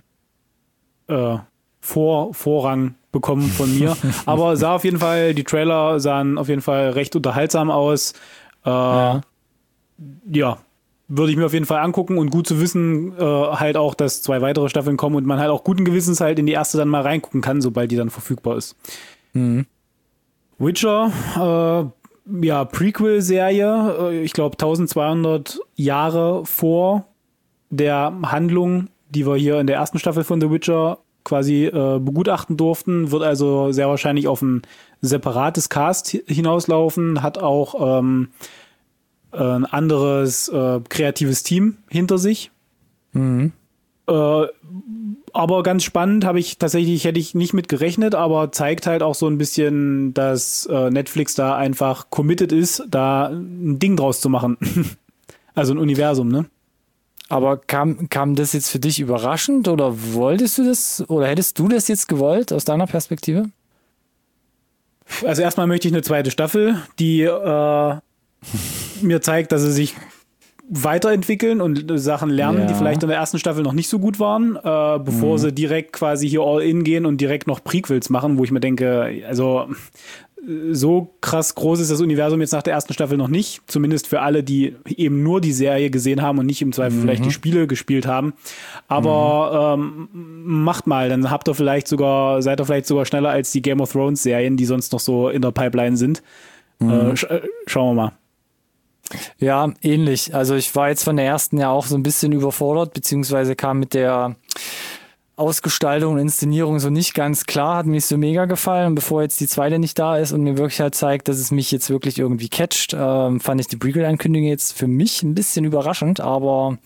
Vorrang bekommen von mir. Aber die Trailer sahen auf jeden Fall recht unterhaltsam aus. Ja, würde ich mir auf jeden Fall angucken, und gut zu wissen halt auch, dass 2 weitere Staffeln kommen und man halt auch guten Gewissens halt in die erste dann mal reingucken kann, sobald die dann verfügbar ist. Witcher, Prequel-Serie, ich glaube 1200 Jahre vor der Handlung, die wir hier in der ersten Staffel von The Witcher quasi begutachten durften. Wird also sehr wahrscheinlich auf ein separates Cast hinauslaufen. Hat auch ein anderes kreatives Team hinter sich. Mhm. Aber ganz spannend hätte ich nicht mit gerechnet, aber zeigt halt auch so ein bisschen, dass Netflix da einfach committed ist, da ein Ding draus zu machen. Also ein Universum, ne? Aber kam das jetzt für dich überraschend oder wolltest du das oder hättest du das jetzt gewollt aus deiner Perspektive? Also erstmal möchte ich eine zweite Staffel, die mir zeigt, dass sie sich weiterentwickeln und Sachen lernen, die vielleicht in der ersten Staffel noch nicht so gut waren, bevor sie direkt quasi hier all in gehen und direkt noch Prequels machen, wo ich mir denke, also so krass groß ist das Universum jetzt nach der ersten Staffel noch nicht, zumindest für alle, die eben nur die Serie gesehen haben und nicht im Zweifel vielleicht die Spiele gespielt haben, aber macht mal, dann seid ihr vielleicht sogar schneller als die Game of Thrones Serien, die sonst noch so in der Pipeline sind. Schauen wir mal. Ja, ähnlich. Also ich war jetzt von der ersten ja auch so ein bisschen überfordert, beziehungsweise kam mit der Ausgestaltung und Inszenierung so nicht ganz klar, hat mir nicht so mega gefallen. Und bevor jetzt die zweite nicht da ist und mir wirklich halt zeigt, dass es mich jetzt wirklich irgendwie catcht, fand ich die Prequel-Ankündigung jetzt für mich ein bisschen überraschend, aber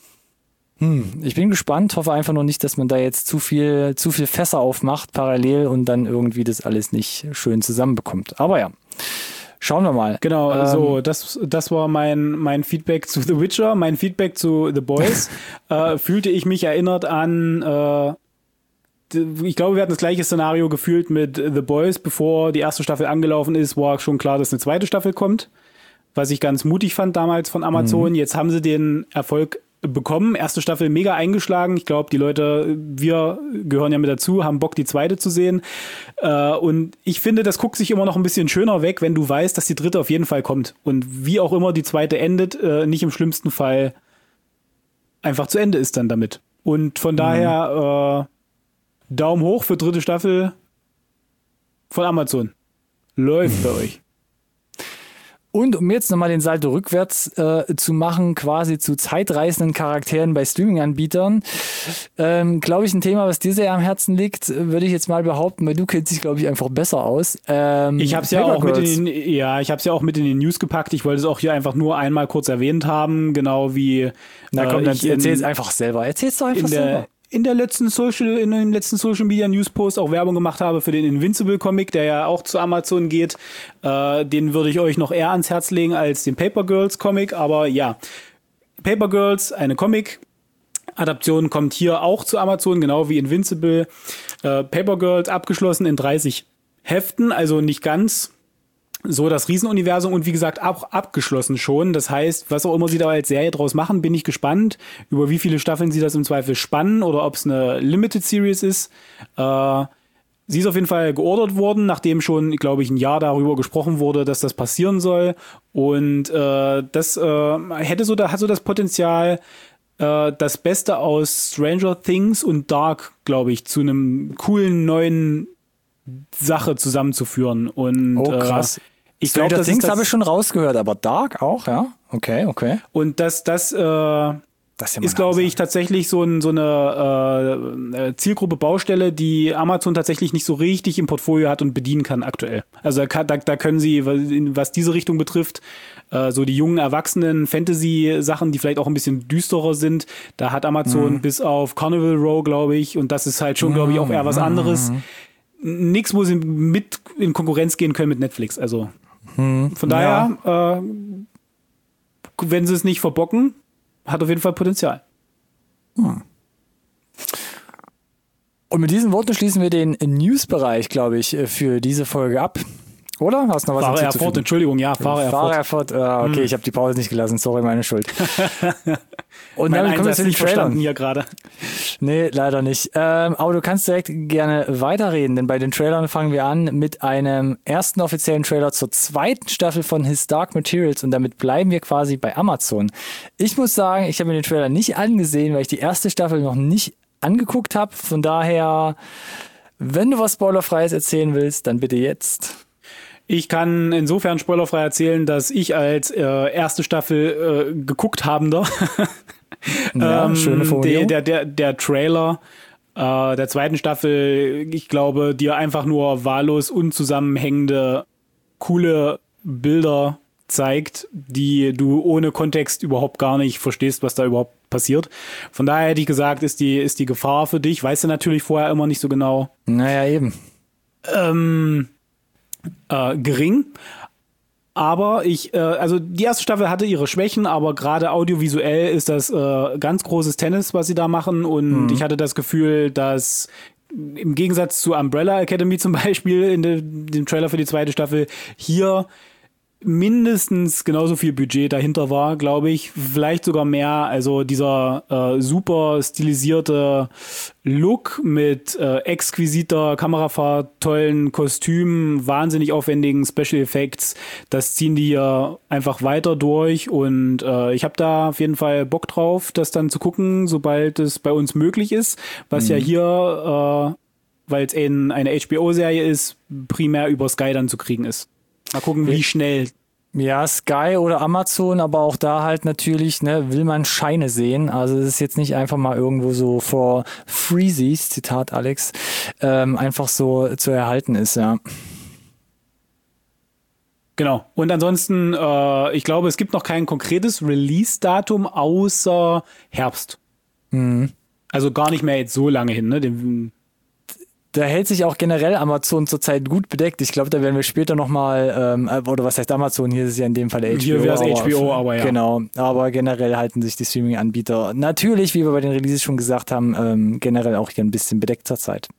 ich bin gespannt, hoffe einfach noch nicht, dass man da jetzt zu viel Fässer aufmacht parallel und dann irgendwie das alles nicht schön zusammenbekommt. Aber ja. Schauen wir mal. Genau, so, das war mein Feedback zu The Witcher, mein Feedback zu The Boys. Fühlte ich mich erinnert an, ich glaube, wir hatten das gleiche Szenario gefühlt mit The Boys, bevor die erste Staffel angelaufen ist, war schon klar, dass eine zweite Staffel kommt, was ich ganz mutig fand damals von Amazon. Jetzt haben sie den Erfolg bekommen, erste Staffel mega eingeschlagen. Ich glaube, die Leute, wir gehören ja mit dazu, haben Bock, die zweite zu sehen. Und ich finde, das guckt sich immer noch ein bisschen schöner weg, wenn du weißt, dass die dritte auf jeden Fall kommt. Und wie auch immer die zweite endet, nicht im schlimmsten Fall einfach zu Ende ist dann damit. Und von daher Daumen hoch für dritte Staffel von Amazon. Läuft bei euch. Und um jetzt nochmal den Salto rückwärts zu machen, quasi zu zeitreisenden Charakteren bei Streaming-Anbietern, glaube ich, ein Thema, was dir sehr am Herzen liegt, würde ich jetzt mal behaupten, weil du kennst dich, glaube ich, einfach besser aus. Ich habe es ja auch mit in den News gepackt. Ich wollte es auch hier einfach nur einmal kurz erwähnt haben, genau wie. Na komm, dann erzähl's einfach selber. Erzähl's doch einfach selber. In den letzten Social Media News Post auch Werbung gemacht habe für den Invincible Comic, der ja auch zu Amazon geht. Den würde ich euch noch eher ans Herz legen als den Paper Girls Comic. Aber ja, Paper Girls, eine Comic-Adaption, kommt hier auch zu Amazon, genau wie Invincible. Paper Girls abgeschlossen in 30 Heften, also nicht ganz so das Riesenuniversum und wie gesagt auch abgeschlossen schon. Das heißt, was auch immer sie da als Serie draus machen, bin ich gespannt, über wie viele Staffeln sie das im Zweifel spannen oder ob es eine Limited Series ist. Sie ist auf jeden Fall geordert worden, nachdem schon, glaube ich, ein Jahr darüber gesprochen wurde, dass das passieren soll. Und das hat so das Potenzial, das Beste aus Stranger Things und Dark, glaube ich, zu einem coolen neuen Sache zusammenzuführen. Und krass. Ich glaube, das Things habe ich schon rausgehört, aber Dark auch, ja? Okay. Und das ist, glaube ich, tatsächlich so eine Zielgruppe Baustelle, die Amazon tatsächlich nicht so richtig im Portfolio hat und bedienen kann aktuell. Also da können sie, was diese Richtung betrifft, so die jungen Erwachsenen Fantasy-Sachen, die vielleicht auch ein bisschen düsterer sind, da hat Amazon bis auf Carnival Row, glaube ich, und das ist halt schon, glaube ich, auch eher was anderes. Nix, wo sie mit in Konkurrenz gehen können mit Netflix. Also von daher, wenn sie es nicht verbocken, hat auf jeden Fall Potenzial. Und mit diesen Worten schließen wir den News-Bereich, glaube ich, für diese Folge ab. Oder? Hast du noch was Fahre Erfurt, Entschuldigung, ja, Fahre Erfurt. Okay, ich habe die Pause nicht gelassen, sorry, meine Schuld. Und mein dann kommen wir zu den Trailern hier gerade. Nee, leider nicht. Aber du kannst direkt gerne weiterreden, denn bei den Trailern fangen wir an mit einem ersten offiziellen Trailer zur zweiten Staffel von His Dark Materials und damit bleiben wir quasi bei Amazon. Ich muss sagen, ich habe mir den Trailer nicht angesehen, weil ich die erste Staffel noch nicht angeguckt habe. Von daher, wenn du was Spoilerfreies erzählen willst, dann bitte jetzt. Ich kann insofern spoilerfrei erzählen, dass ich als erste Staffel geguckt habender schöne Formulierung. der Trailer der zweiten Staffel, ich glaube, dir einfach nur wahllos unzusammenhängende, coole Bilder zeigt, die du ohne Kontext überhaupt gar nicht verstehst, was da überhaupt passiert. Von daher hätte ich gesagt, ist die Gefahr für dich, weißt du natürlich vorher immer nicht so genau. Naja, eben. Gering. Aber also die erste Staffel hatte ihre Schwächen, aber gerade audiovisuell ist das ganz großes Tennis, was sie da machen. Und ich hatte das Gefühl, dass im Gegensatz zu Umbrella Academy zum Beispiel in dem Trailer für die zweite Staffel hier mindestens genauso viel Budget dahinter war, glaube ich, vielleicht sogar mehr. Also dieser super stilisierte Look mit exquisiter Kamerafahrt, tollen Kostümen, wahnsinnig aufwendigen Special Effects, das ziehen die hier einfach weiter durch und ich habe da auf jeden Fall Bock drauf, das dann zu gucken, sobald es bei uns möglich ist, was ja hier, weil es eine HBO-Serie ist, primär über Sky dann zu kriegen ist. Mal gucken, wie schnell. Ja, Sky oder Amazon, aber auch da halt natürlich, ne, will man Scheine sehen. Also es ist jetzt nicht einfach mal irgendwo so for freezies, Zitat Alex, einfach so zu erhalten ist, ja. Genau. Und ansonsten, ich glaube, es gibt noch kein konkretes Release-Datum außer Herbst. Mhm. Also gar nicht mehr jetzt so lange hin, ne? Da hält sich auch generell Amazon zurzeit gut bedeckt. Ich glaube, da werden wir später nochmal, oder was heißt Amazon, hier ist es ja in dem Fall der HBO. Hier wäre es HBO, aber ja. Genau, aber generell halten sich die Streaming-Anbieter natürlich, wie wir bei den Releases schon gesagt haben, generell auch hier ein bisschen bedeckt zurzeit.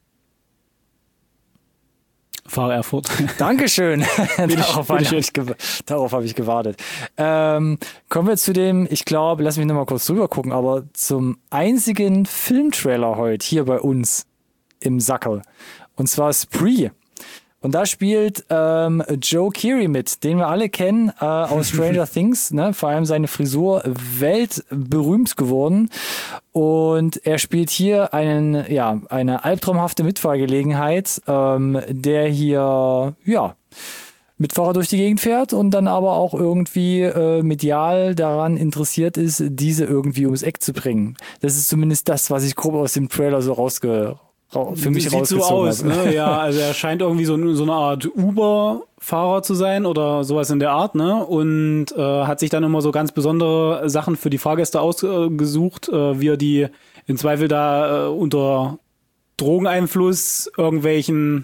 Fahr Erfurt. Dankeschön. Darauf habe ich gewartet. Kommen wir zu dem, ich glaube, lass mich nochmal kurz drüber gucken, aber zum einzigen Filmtrailer heute hier bei uns im Sackel. Und zwar Spree. Und da spielt Joe Keery mit, den wir alle kennen aus Stranger Things, ne? Vor allem seine Frisur weltberühmt geworden. Und er spielt hier eine albtraumhafte Mitfahrgelegenheit, der hier, mit Fahrrad durch die Gegend fährt und dann aber auch irgendwie medial daran interessiert ist, diese irgendwie ums Eck zu bringen. Das ist zumindest das, was ich grob aus dem Trailer so für mich sieht so aus, ne? Ja, also er scheint irgendwie so eine Art Uber-Fahrer zu sein oder sowas in der Art, ne? Und hat sich dann immer so ganz besondere Sachen für die Fahrgäste ausgesucht, wie er die im Zweifel da unter Drogeneinfluss irgendwelchen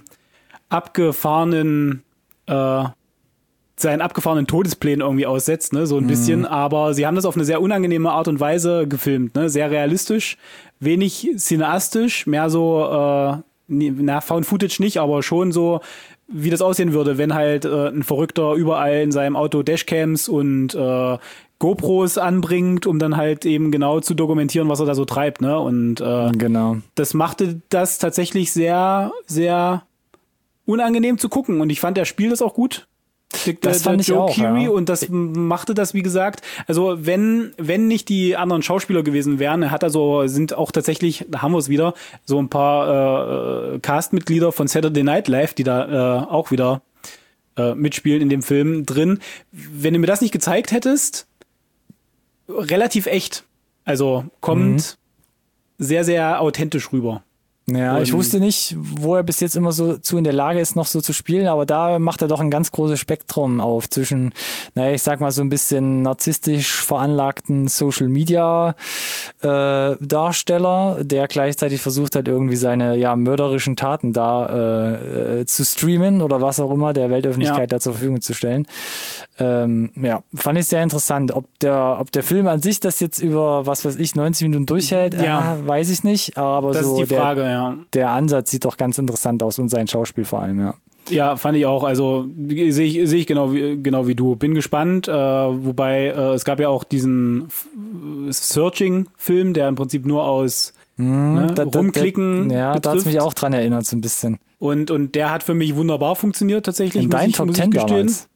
seinen abgefahrenen Todesplänen irgendwie aussetzt, ne, so ein bisschen, aber sie haben das auf eine sehr unangenehme Art und Weise gefilmt, ne, sehr realistisch, wenig cineastisch, mehr so, Found Footage nicht, aber schon so, wie das aussehen würde, wenn halt ein Verrückter überall in seinem Auto Dashcams und GoPros anbringt, um dann halt eben genau zu dokumentieren, was er da so treibt, ne, und genau. Das machte das tatsächlich sehr, sehr unangenehm zu gucken und ich fand, er spielt das auch gut. Das fand ich Joe auch, Keery, ja. Und das machte das, wie gesagt, also wenn nicht die anderen Schauspieler gewesen wären, sind auch tatsächlich, da haben wir es wieder, so ein paar Castmitglieder von Saturday Night Live, die da auch wieder mitspielen in dem Film drin. Wenn du mir das nicht gezeigt hättest, relativ echt. Also kommt sehr, sehr authentisch rüber. Ja, ich wusste nicht, wo er bis jetzt immer so in der Lage ist, noch so zu spielen, aber da macht er doch ein ganz großes Spektrum auf zwischen, ich sag mal so ein bisschen narzisstisch veranlagten Social Media Darsteller, der gleichzeitig versucht hat, irgendwie seine mörderischen Taten da zu streamen oder was auch immer der Weltöffentlichkeit da zur Verfügung zu stellen. Fand ich sehr interessant. Ob der Film an sich das jetzt über, was weiß ich, 90 Minuten durchhält, weiß ich nicht, aber das so ist die Frage, der Ansatz sieht doch ganz interessant aus und sein Schauspiel vor allem, Ja, fand ich auch. Also sehe ich genau wie du. Bin gespannt, wobei es gab ja auch diesen Searching-Film, der im Prinzip nur aus Rumklicken betrifft. Da hat's mich auch dran erinnert so ein bisschen. Und der hat für mich wunderbar funktioniert tatsächlich. In deinen Top 10 damals?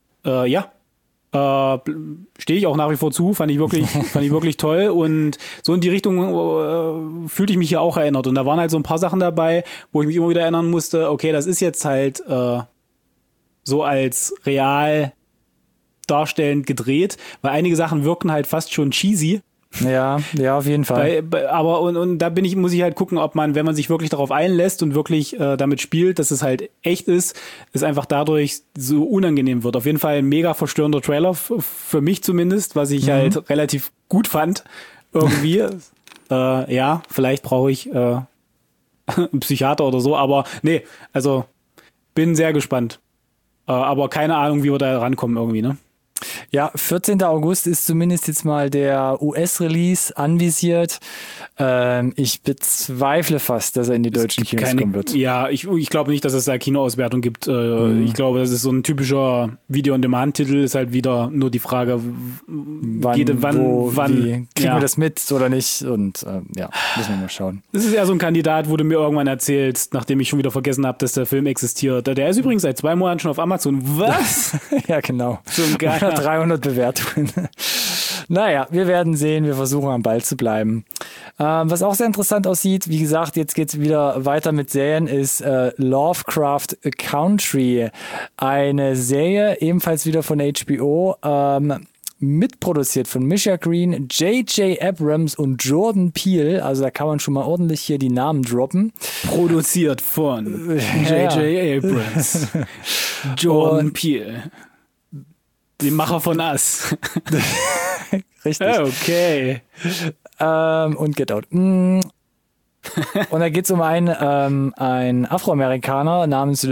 Stehe ich auch nach wie vor zu, fand ich wirklich toll und so in die Richtung fühlte ich mich hier auch erinnert und da waren halt so ein paar Sachen dabei, wo ich mich immer wieder erinnern musste, okay, das ist jetzt halt so als real darstellend gedreht, weil einige Sachen wirken halt fast schon cheesy Ja, auf jeden Fall. Aber und da muss ich halt gucken, ob man, wenn man sich wirklich darauf einlässt und wirklich damit spielt, dass es halt echt ist, es einfach dadurch so unangenehm wird. Auf jeden Fall ein mega verstörender Trailer, für mich zumindest, was ich halt relativ gut fand. Irgendwie. Ja, vielleicht brauche ich einen Psychiater oder so, aber nee, also bin sehr gespannt. Aber keine Ahnung, wie wir da rankommen irgendwie, ne? Ja, 14. August ist zumindest jetzt mal der US-Release anvisiert. Ich bezweifle fast, dass er in die deutschen Kinos kommen wird. Ja, ich glaube nicht, dass es da Kinoauswertung gibt. Ich glaube, das ist so ein typischer Video-on-Demand-Titel. Ist halt wieder nur die Frage, wann kriegen wir das mit oder nicht? Und ja, müssen wir mal schauen. Das ist eher so ein Kandidat, wo du mir irgendwann erzählst, nachdem ich schon wieder vergessen habe, dass der Film existiert. Der ist übrigens seit 2 Monaten schon auf Amazon. Was? Ja, genau. So ein geiler 300 Bewertungen. Naja, wir werden sehen. Wir versuchen am Ball zu bleiben. Was auch sehr interessant aussieht, wie gesagt, jetzt geht's wieder weiter mit Serien, ist Lovecraft Country. Eine Serie, ebenfalls wieder von HBO, mitproduziert von Misha Green, J.J. Abrams und Jordan Peele. Also da kann man schon mal ordentlich hier die Namen droppen. Produziert von J.J. Abrams. Jordan Peele. Die Macher von Us. Richtig. Okay. Und Get Out. Und da geht es um einen Afroamerikaner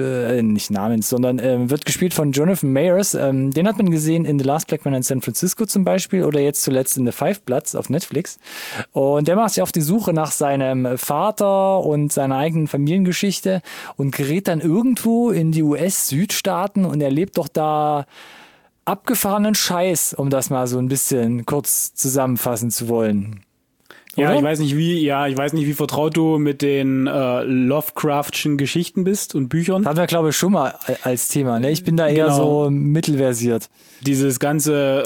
wird gespielt von Jonathan Mayers. Den hat man gesehen in The Last Black Man in San Francisco zum Beispiel oder jetzt zuletzt in The Five Bloods auf Netflix. Und der macht sich auf die Suche nach seinem Vater und seiner eigenen Familiengeschichte und gerät dann irgendwo in die US-Südstaaten und erlebt doch da abgefahrenen Scheiß, um das mal so ein bisschen kurz zusammenfassen zu wollen. Ja, ich weiß nicht, wie vertraut du mit den Lovecraftschen Geschichten bist und Büchern. Das hatten wir, glaube ich, schon mal als Thema. Ne? Ich bin da eher so mittelversiert. Diese ganze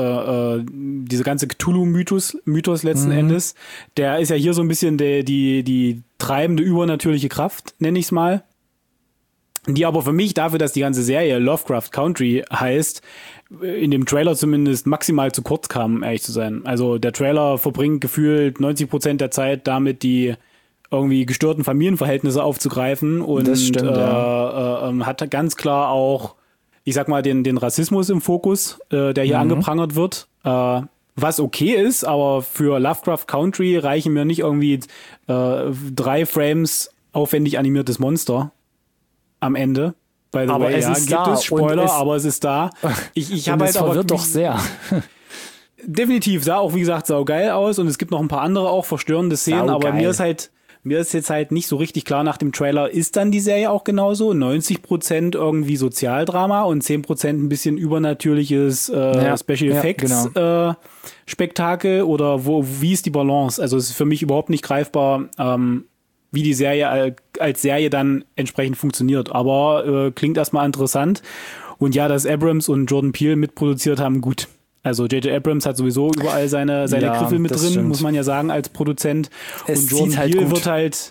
Cthulhu-Mythos letzten Endes, der ist ja hier so ein bisschen die treibende übernatürliche Kraft, nenne ich es mal. Die aber für mich dafür, dass die ganze Serie Lovecraft Country heißt, in dem Trailer zumindest maximal zu kurz kam, ehrlich zu sein. Also der Trailer verbringt gefühlt 90% der Zeit damit, die irgendwie gestörten Familienverhältnisse aufzugreifen und das stimmt, hat ganz klar auch, ich sag mal, den Rassismus im Fokus, der hier angeprangert wird. Was okay ist, aber für Lovecraft Country reichen mir nicht irgendwie 3 Frames aufwendig animiertes Monster am Ende. By the way, es ist gibt da es Spoiler, aber es ist da. Ich habe halt verwirrt doch sehr. Definitiv, sah auch, wie gesagt, saugeil aus und es gibt noch ein paar andere auch verstörende Szenen, aber mir ist jetzt halt nicht so richtig klar nach dem Trailer, ist dann die Serie auch genauso? 90% irgendwie Sozialdrama und 10% ein bisschen übernatürliches Special Effects Spektakel oder wie ist die Balance? Also es ist für mich überhaupt nicht greifbar, wie die Serie als Serie dann entsprechend funktioniert. Aber klingt erstmal interessant. Und ja, dass Abrams und Jordan Peele mitproduziert haben, gut. Also J.J. Abrams hat sowieso überall seine Griffel mit drin, stimmt. muss man ja sagen, als Produzent. Es und Jordan sieht halt Peele gut. wird halt,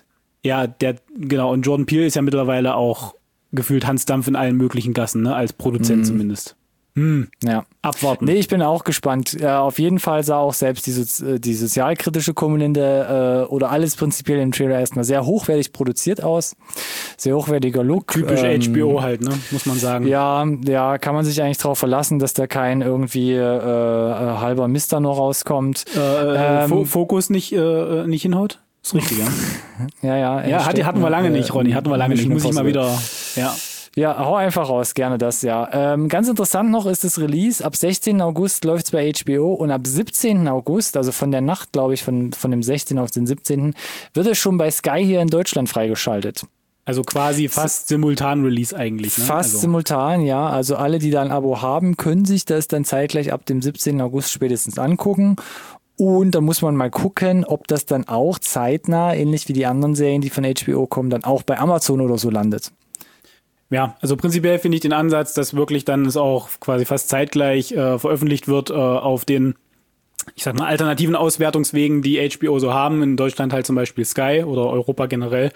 und Jordan Peele ist ja mittlerweile auch gefühlt Hans Dampf in allen möglichen Gassen, ne, als Produzent zumindest. Ja. Abwarten. Nee, ich bin auch gespannt. Auf jeden Fall sah auch selbst die sozialkritische Komponente oder alles prinzipiell im Trailer erstmal sehr hochwertig produziert aus. Sehr hochwertiger Look. Typisch HBO halt, ne, muss man sagen. Ja, kann man sich eigentlich drauf verlassen, dass da kein irgendwie halber Mist da noch rauskommt. Fokus nicht hinhaut? Ist richtig, ja. Ja, hatten wir lange nicht, Ronny. Muss ich mal wieder, Ja, hau einfach raus, gerne das, ja. Ganz interessant noch ist das Release. Ab 16. August läuft's bei HBO und ab 17. August, also von der Nacht, glaube ich, von dem 16. auf den 17., wird es schon bei Sky hier in Deutschland freigeschaltet. Also quasi fast simultan Release eigentlich, ne? Fast simultan, ja. Also alle, die da ein Abo haben, können sich das dann zeitgleich ab dem 17. August spätestens angucken. Und da muss man mal gucken, ob das dann auch zeitnah, ähnlich wie die anderen Serien, die von HBO kommen, dann auch bei Amazon oder so landet. Ja, also prinzipiell finde ich den Ansatz, dass wirklich dann es auch quasi fast zeitgleich veröffentlicht wird auf den, ich sag mal, alternativen Auswertungswegen, die HBO so haben, in Deutschland halt zum Beispiel Sky oder Europa generell,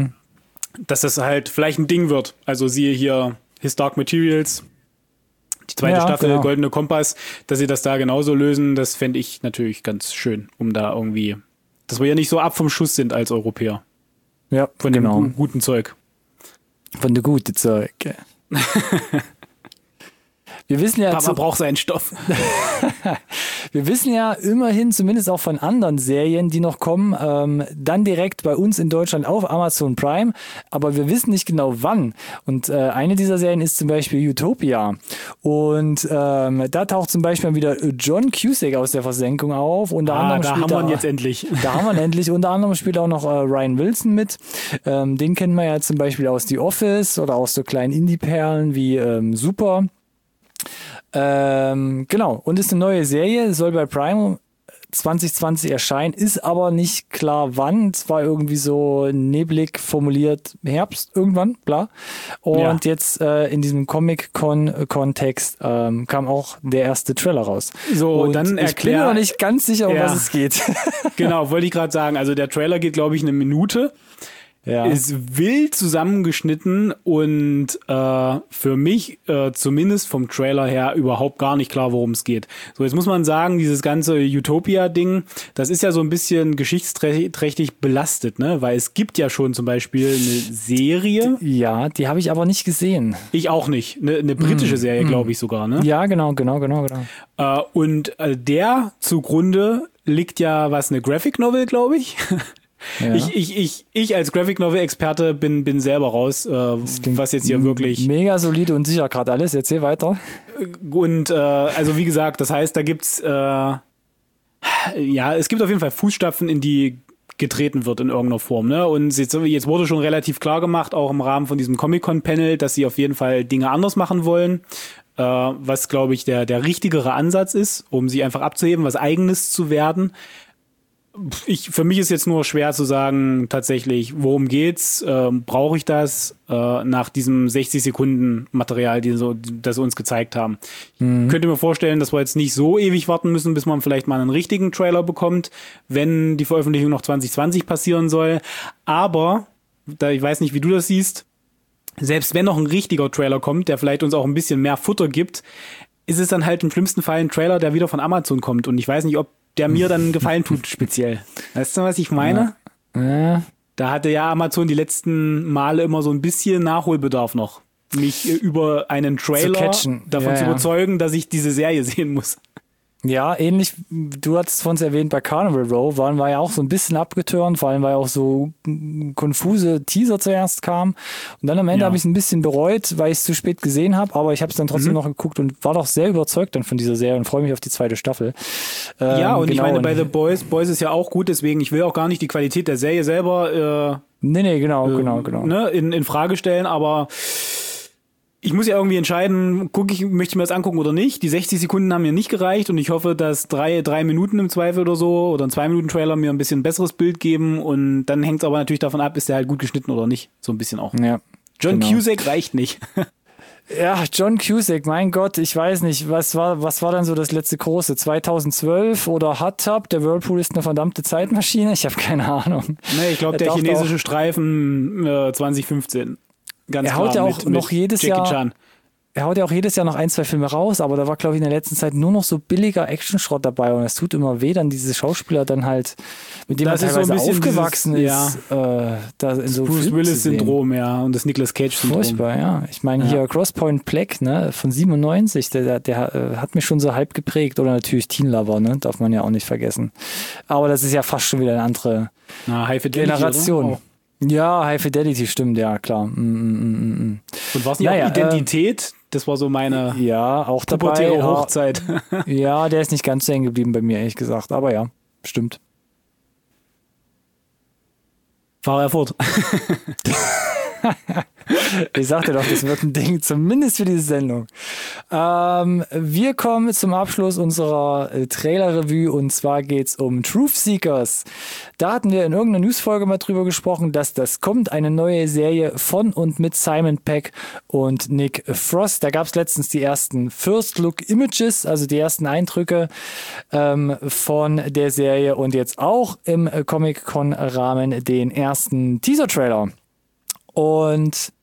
dass das halt vielleicht ein Ding wird. Also siehe hier His Dark Materials, die zweite Staffel, Goldene Kompass, dass sie das da genauso lösen, das fände ich natürlich ganz schön, um da irgendwie, dass wir ja nicht so ab vom Schuss sind als Europäer. Ja, von dem guten Zeug. Von der guten Zeug. Wir wissen ja, Papa braucht seinen Stoff. Wir wissen ja immerhin, zumindest auch von anderen Serien, die noch kommen, dann direkt bei uns in Deutschland auf Amazon Prime, aber wir wissen nicht genau wann. Und eine dieser Serien ist zum Beispiel Utopia. Und da taucht zum Beispiel wieder John Cusack aus der Versenkung auf. Unter anderem da haben wir ihn jetzt endlich. Da haben wir ihn endlich. Unter anderem spielt auch noch Ryan Wilson mit. Den kennen wir ja zum Beispiel aus The Office oder aus so kleinen Indie-Perlen wie Super. Genau, und ist eine neue Serie, soll bei Prime 2020 erscheinen, ist aber nicht klar wann, es war irgendwie so neblig formuliert, Herbst irgendwann, bla. Und jetzt in diesem Comic-Con-Kontext kam auch der erste Trailer raus. So, und dann ich bin mir noch nicht ganz sicher, um was es geht. Genau, wollte ich gerade sagen, also der Trailer geht, glaube ich, 1 Minute. Ja. Ist wild zusammengeschnitten und für mich zumindest vom Trailer her überhaupt gar nicht klar, worum es geht. So, jetzt muss man sagen, dieses ganze Utopia-Ding, das ist ja so ein bisschen geschichtsträchtig belastet, ne? Weil es gibt ja schon zum Beispiel eine Serie. Ja, die habe ich aber nicht gesehen. Ich auch nicht. Eine britische Serie, glaube ich sogar, ne? Ja, genau. Und der zugrunde liegt ja eine Graphic Novel, glaube ich. Ja. Ich als Graphic Novel Experte bin selber raus, was jetzt hier wirklich mega solide und sicher gerade alles. Erzähl weiter. Und also wie gesagt, das heißt, da gibt's es gibt auf jeden Fall Fußstapfen, in die getreten wird in irgendeiner Form, ne? Und jetzt wurde schon relativ klar gemacht, auch im Rahmen von diesem Comic-Con-Panel, dass sie auf jeden Fall Dinge anders machen wollen, was, glaube ich, der richtigere Ansatz ist, um sie einfach abzuheben, was Eigenes zu werden. Für mich ist jetzt nur schwer zu sagen, tatsächlich, worum geht's? Brauche ich das nach diesem 60 Sekunden Material, das sie uns gezeigt haben? Ich könnte mir vorstellen, dass wir jetzt nicht so ewig warten müssen, bis man vielleicht mal einen richtigen Trailer bekommt, wenn die Veröffentlichung noch 2020 passieren soll. Aber, ich weiß nicht, wie du das siehst, selbst wenn noch ein richtiger Trailer kommt, der vielleicht uns auch ein bisschen mehr Futter gibt, ist es dann halt im schlimmsten Fall ein Trailer, der wieder von Amazon kommt. Und ich weiß nicht, ob der mir dann einen Gefallen tut, speziell. Weißt du, was ich meine? Ja. Da hatte ja Amazon die letzten Male immer so ein bisschen Nachholbedarf noch. Mich über einen Trailer davon zu überzeugen, dass ich diese Serie sehen muss. Ja, ähnlich, du hattest von uns erwähnt, bei Carnival Row waren wir ja auch so ein bisschen abgeturnt, vor allem weil auch so konfuse Teaser zuerst kam. Und dann am Ende habe ich es ein bisschen bereut, weil ich es zu spät gesehen habe, aber ich habe es dann trotzdem noch geguckt und war doch sehr überzeugt dann von dieser Serie und freue mich auf die zweite Staffel. Und ich meine, bei The Boys ist ja auch gut, deswegen, ich will auch gar nicht die Qualität der Serie selber genau. Ne, in Frage stellen, aber ich muss ja irgendwie entscheiden, möchte ich mir das angucken oder nicht. Die 60 Sekunden haben mir nicht gereicht und ich hoffe, dass 3 Minuten im Zweifel oder so oder ein 2-Minuten-Trailer mir ein bisschen besseres Bild geben und dann hängt es aber natürlich davon ab, ist der halt gut geschnitten oder nicht. So ein bisschen auch. Ja, John Cusack reicht nicht. Ja, John Cusack, mein Gott, ich weiß nicht, was war dann so das letzte große? 2012 oder Hot Tub? Der Whirlpool ist eine verdammte Zeitmaschine? Ich habe keine Ahnung. Nee, ich glaube, der chinesische Streifen 2015. Ganz er haut klar, ja auch noch jedes Jahr. Er haut ja auch jedes Jahr noch 1, 2 Filme raus, aber da war, glaube ich, in der letzten Zeit nur noch so billiger Actionschrott dabei und es tut immer weh, dann diese Schauspieler dann halt, mit denen man teilweise so aufgewachsen ist, da in so Bruce Willis-Syndrom, und das Nicolas Cage-Syndrom. Furchtbar, ja. Ich meine, hier Cross Point Black, ne, von 97, der hat mich schon so halb geprägt, oder natürlich Teen Lover, ne, darf man ja auch nicht vergessen. Aber das ist ja fast schon wieder eine andere Generation. Oder? Ja, High Fidelity, stimmt, ja, klar. Und war es nicht auch Identität? Das war so meine auch dabei, Hochzeit. Ja, der ist nicht ganz so hängen geblieben bei mir, ehrlich gesagt. Aber ja, stimmt. Fahr er fort. Ich sagte doch, das wird ein Ding, zumindest für diese Sendung. Wir kommen zum Abschluss unserer Trailer-Revue und zwar geht's um Truth Seekers. Da hatten wir in irgendeiner Newsfolge mal drüber gesprochen, dass das kommt, eine neue Serie von und mit Simon Pegg und Nick Frost. Da gab's letztens die ersten First Look Images, also die ersten Eindrücke von der Serie und jetzt auch im Comic-Con-Rahmen den ersten Teaser-Trailer. Und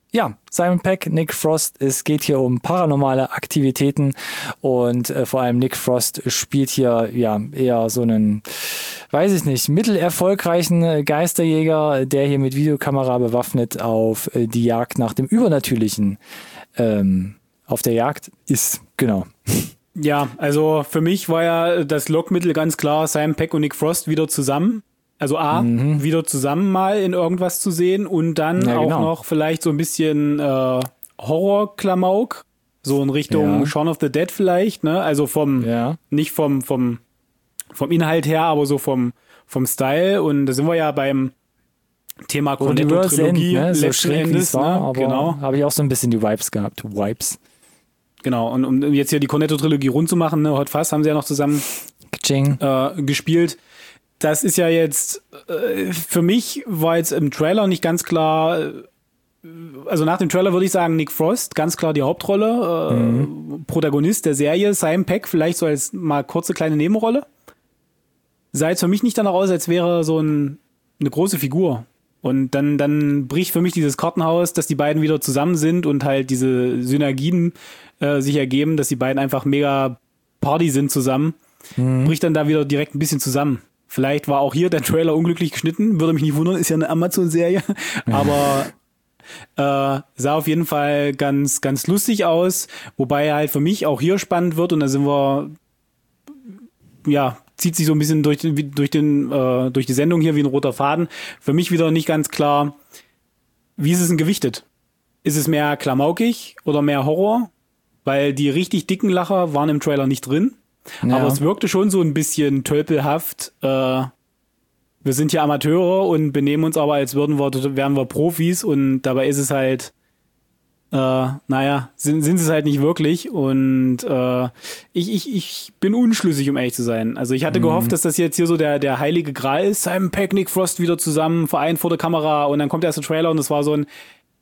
ja, Simon Pegg, Nick Frost, es geht hier um paranormale Aktivitäten und vor allem Nick Frost spielt hier ja eher so einen, weiß ich nicht, mittelerfolgreichen Geisterjäger, der hier mit Videokamera bewaffnet auf die Jagd nach dem Übernatürlichen auf der Jagd ist. Genau. Ja, also für mich war ja das Lockmittel ganz klar, Simon Pegg und Nick Frost wieder zusammen. Also wieder zusammen mal in irgendwas zu sehen und dann auch noch vielleicht so ein bisschen Horror-Klamauk, so in Richtung Shaun of the Dead vielleicht, ne? Also nicht vom Inhalt her, aber so vom Style. Und da sind wir ja beim Thema Cornetto-Trilogie, ne? So letzten Endes, war, ne? Aber genau. Habe ich auch so ein bisschen die Vibes gehabt. Genau, und um jetzt hier die Cornetto-Trilogie rund zu machen, ne? Hot Fuzz haben sie ja noch zusammen gespielt. Das ist ja jetzt, für mich war jetzt im Trailer nicht ganz klar, also nach dem Trailer würde ich sagen, Nick Frost, ganz klar die Hauptrolle, Protagonist der Serie, Simon Pegg vielleicht so als mal kurze kleine Nebenrolle. Sah jetzt für mich nicht danach aus, als wäre so eine große Figur. Und dann bricht für mich dieses Kartenhaus, dass die beiden wieder zusammen sind und halt diese Synergien sich ergeben, dass die beiden einfach mega Party sind zusammen, bricht dann da wieder direkt ein bisschen zusammen. Vielleicht war auch hier der Trailer unglücklich geschnitten, würde mich nicht wundern, ist ja eine Amazon-Serie, aber sah auf jeden Fall ganz, ganz lustig aus, wobei halt für mich auch hier spannend wird und da sind wir, ja, zieht sich so ein bisschen durch die Sendung hier wie ein roter Faden. Für mich wieder nicht ganz klar, wie ist es denn gewichtet? Ist es mehr klamaukig oder mehr Horror? Weil die richtig dicken Lacher waren im Trailer nicht drin. Ja. Aber es wirkte schon so ein bisschen tölpelhaft. Wir sind hier Amateure und benehmen uns aber, als wären wir Profis und dabei ist es halt, sind sie es halt nicht wirklich und ich bin unschlüssig, um ehrlich zu sein. Also ich hatte gehofft, dass das jetzt hier so der heilige Gral ist. Simon Pegg, Nick Frost wieder zusammen, vereint vor der Kamera und dann kommt erst der Trailer und es war so ein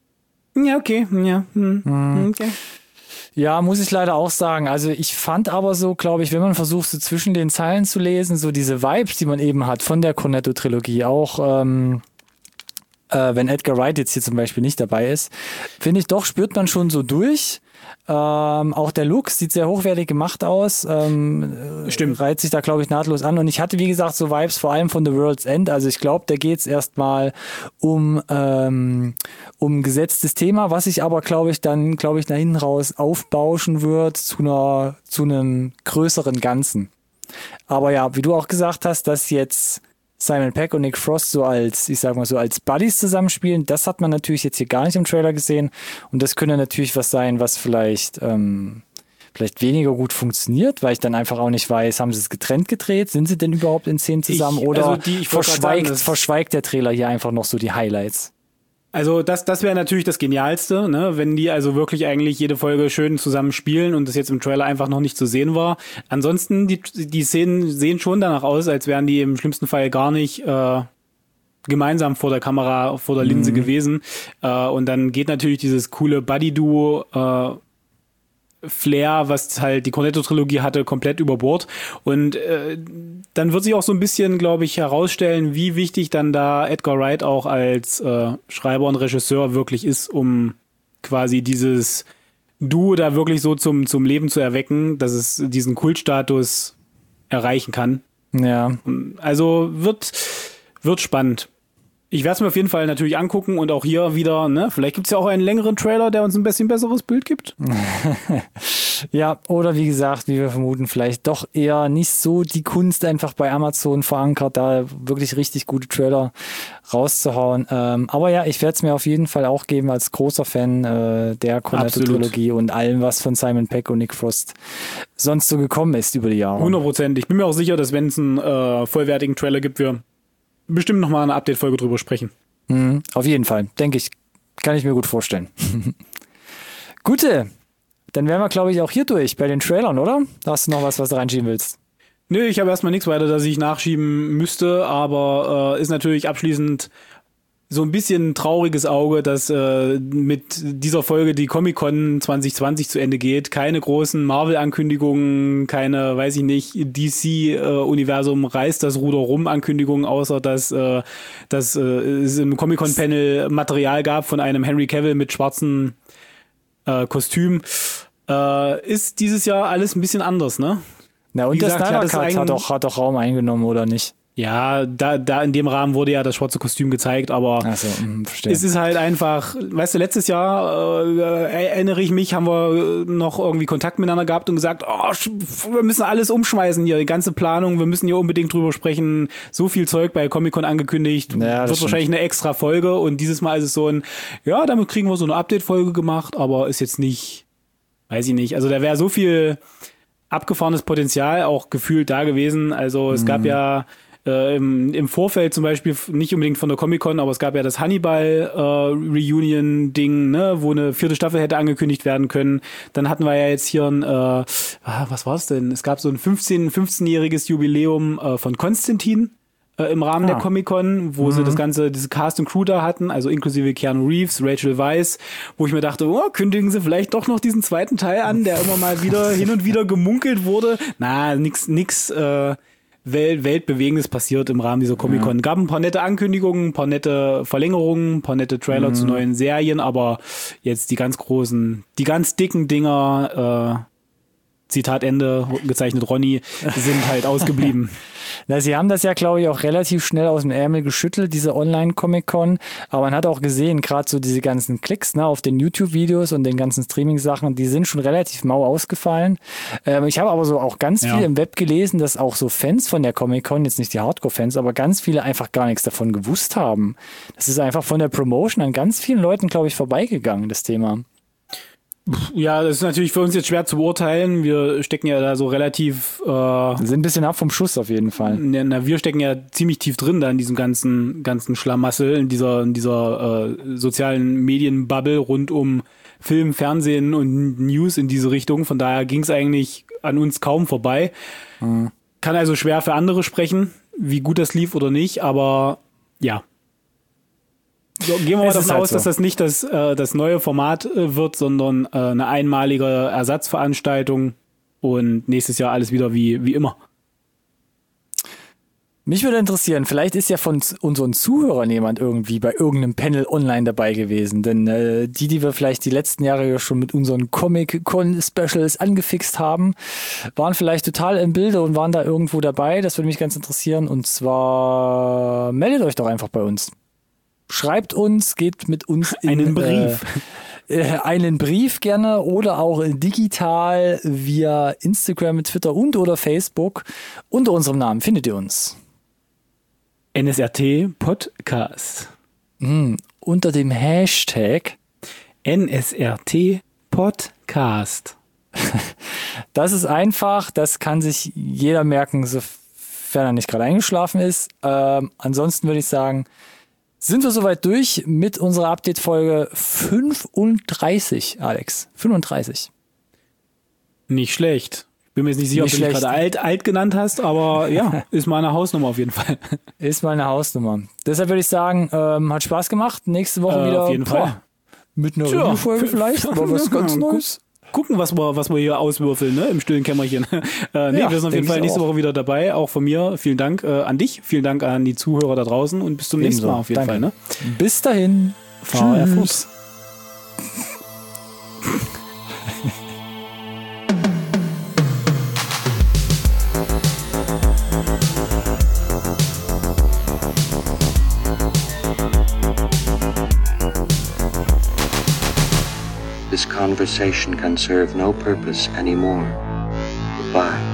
okay. Ja, muss ich leider auch sagen. Also ich fand aber so, glaube ich, wenn man versucht, so zwischen den Zeilen zu lesen, so diese Vibes, die man eben hat von der Cornetto-Trilogie, auch wenn Edgar Wright jetzt hier zum Beispiel nicht dabei ist, finde ich doch, spürt man schon so durch. Auch der Look sieht sehr hochwertig gemacht aus. Stimmt. Reiht sich da, glaube ich, nahtlos an. Und ich hatte, wie gesagt, so Vibes vor allem von The World's End. Also ich glaube, da geht es erstmal um gesetztes Thema, was sich aber, glaube ich, nach hinten raus aufbauschen wird zu einem größeren Ganzen. Aber ja, wie du auch gesagt hast, dass jetzt Simon Pegg und Nick Frost so als Buddies zusammenspielen, das hat man natürlich jetzt hier gar nicht im Trailer gesehen und das könnte natürlich was sein, was vielleicht weniger gut funktioniert, weil ich dann einfach auch nicht weiß, haben sie es getrennt gedreht, sind sie denn überhaupt in Szenen zusammen oder verschweigt der Trailer hier einfach noch so die Highlights? Also das wäre natürlich das Genialste, ne? Wenn die also wirklich eigentlich jede Folge schön zusammen spielen und das jetzt im Trailer einfach noch nicht zu sehen war. Ansonsten, die Szenen sehen schon danach aus, als wären die im schlimmsten Fall gar nicht gemeinsam vor der Kamera, vor der Linse gewesen. Und dann geht natürlich dieses coole Buddy-Duo Flair, was halt die Cornetto-Trilogie hatte, komplett über Bord. Und dann wird sich auch so ein bisschen, glaube ich, herausstellen, wie wichtig dann da Edgar Wright auch als Schreiber und Regisseur wirklich ist, um quasi dieses Duo da wirklich so zum Leben zu erwecken, dass es diesen Kultstatus erreichen kann. Ja. Also wird spannend. Ich werde es mir auf jeden Fall natürlich angucken und auch hier wieder, ne, vielleicht gibt es ja auch einen längeren Trailer, der uns ein bisschen besseres Bild gibt. Ja, oder wie gesagt, wie wir vermuten, vielleicht doch eher nicht so die Kunst einfach bei Amazon verankert, da wirklich richtig gute Trailer rauszuhauen. Aber ja, ich werde es mir auf jeden Fall auch geben als großer Fan der Cornetto-Trilogie und allem, was von Simon Pegg und Nick Frost sonst so gekommen ist über die Jahre. 100%. Ich bin mir auch sicher, dass wenn es einen vollwertigen Trailer gibt, wir bestimmt nochmal eine Update-Folge drüber sprechen. Auf jeden Fall, denke ich. Kann ich mir gut vorstellen. Gute, dann wären wir, glaube ich, auch hier durch bei den Trailern, oder? Da hast du noch was du reinschieben willst? Nö, ich habe erstmal nichts weiter, das ich nachschieben müsste, aber ist natürlich abschließend so ein bisschen ein trauriges Auge, dass mit dieser Folge die Comic-Con 2020 zu Ende geht. Keine großen Marvel-Ankündigungen, keine, weiß ich nicht, DC-Universum reißt das Ruder rum Ankündigungen, außer dass es im Comic-Con-Panel Material gab von einem Henry Cavill mit schwarzem Kostüm. Ist dieses Jahr alles ein bisschen anders, ne? Na, und der Snyder Cut hat doch Raum eingenommen, oder nicht? Ja, da in dem Rahmen wurde ja das schwarze Kostüm gezeigt, aber es ist halt einfach, weißt du, letztes Jahr, erinnere ich mich, haben wir noch irgendwie Kontakt miteinander gehabt und gesagt, wir müssen alles umschmeißen hier, die ganze Planung, wir müssen hier unbedingt drüber sprechen, so viel Zeug bei Comic-Con angekündigt, wird wahrscheinlich eine extra Folge und dieses Mal ist es so damit kriegen wir so eine Update-Folge gemacht, aber ist jetzt nicht, weiß ich nicht, also da wäre so viel abgefahrenes Potenzial auch gefühlt da gewesen, also es gab ja im Vorfeld zum Beispiel, nicht unbedingt von der Comic-Con, aber es gab ja das Hannibal-Reunion-Ding, ne, wo eine 4. Staffel hätte angekündigt werden können. Dann hatten wir ja jetzt hier was war es denn? Es gab so ein 15-jähriges Jubiläum von Konstantin im Rahmen der Comic-Con, wo sie diese Cast und Crew da hatten, also inklusive Keanu Reeves, Rachel Weisz, wo ich mir dachte, kündigen sie vielleicht doch noch diesen zweiten Teil an, der immer mal wieder hin und wieder gemunkelt wurde. Nix Weltbewegendes passiert im Rahmen dieser Comic-Con. Gab ein paar nette Ankündigungen, ein paar nette Verlängerungen, ein paar nette Trailer zu neuen Serien, aber jetzt die ganz großen, die ganz dicken Dinger, Zitat Ende, gezeichnet Ronny, sind halt ausgeblieben. Na, sie haben das ja, glaube ich, auch relativ schnell aus dem Ärmel geschüttelt, diese Online-Comic-Con. Aber man hat auch gesehen, gerade so diese ganzen Klicks, ne, auf den YouTube-Videos und den ganzen Streaming-Sachen, die sind schon relativ mau ausgefallen. Ich habe aber so auch ganz viel im Web gelesen, dass auch so Fans von der Comic-Con, jetzt nicht die Hardcore-Fans, aber ganz viele einfach gar nichts davon gewusst haben. Das ist einfach von der Promotion an ganz vielen Leuten, glaube ich, vorbeigegangen, das Thema. Ja, das ist natürlich für uns jetzt schwer zu beurteilen. Wir stecken ja da so relativ... sind ein bisschen ab vom Schuss auf jeden Fall. Wir stecken ja ziemlich tief drin da in diesem ganzen Schlamassel, in dieser sozialen Medienbubble rund um Film, Fernsehen und News in diese Richtung. Von daher ging es eigentlich an uns kaum vorbei. Kann also schwer für andere sprechen, wie gut das lief oder nicht, aber ja. So, gehen wir mal davon aus, dass das nicht das neue Format wird, sondern eine einmalige Ersatzveranstaltung und nächstes Jahr alles wieder wie immer. Mich würde interessieren, vielleicht ist ja von unseren Zuhörern jemand irgendwie bei irgendeinem Panel online dabei gewesen, denn die wir vielleicht die letzten Jahre schon mit unseren Comic-Con-Specials angefixt haben, waren vielleicht total im Bilde und waren da irgendwo dabei. Das würde mich ganz interessieren und zwar meldet euch doch einfach bei uns. Schreibt uns, geht mit uns in einen Brief. Einen Brief gerne oder auch digital via Instagram, Twitter und oder Facebook. Unter unserem Namen findet ihr uns. NSRT Podcast. Unter dem Hashtag NSRT Podcast. Das ist einfach, das kann sich jeder merken, sofern er nicht gerade eingeschlafen ist. Ansonsten würde ich sagen, sind wir soweit durch mit unserer Update-Folge 35, Alex. 35. Nicht schlecht. Bin mir jetzt nicht sicher, ob du mich gerade alt genannt hast, aber ja, ist mal eine Hausnummer auf jeden Fall. Ist mal eine Hausnummer. Deshalb würde ich sagen, hat Spaß gemacht. Nächste Woche wieder auf jeden Fall. Mit einer Review-Folge vielleicht, aber was ganz Neues. Gucken, was wir hier auswürfeln, ne, im stillen Kämmerchen. Wir sind auf jeden Fall nächste Woche wieder dabei, auch von mir. Vielen Dank an dich, vielen Dank an die Zuhörer da draußen und bis zum nächsten Mal auf jeden Fall. Ne? Bis dahin. VR Fuchs. This conversation can serve no purpose anymore. Goodbye.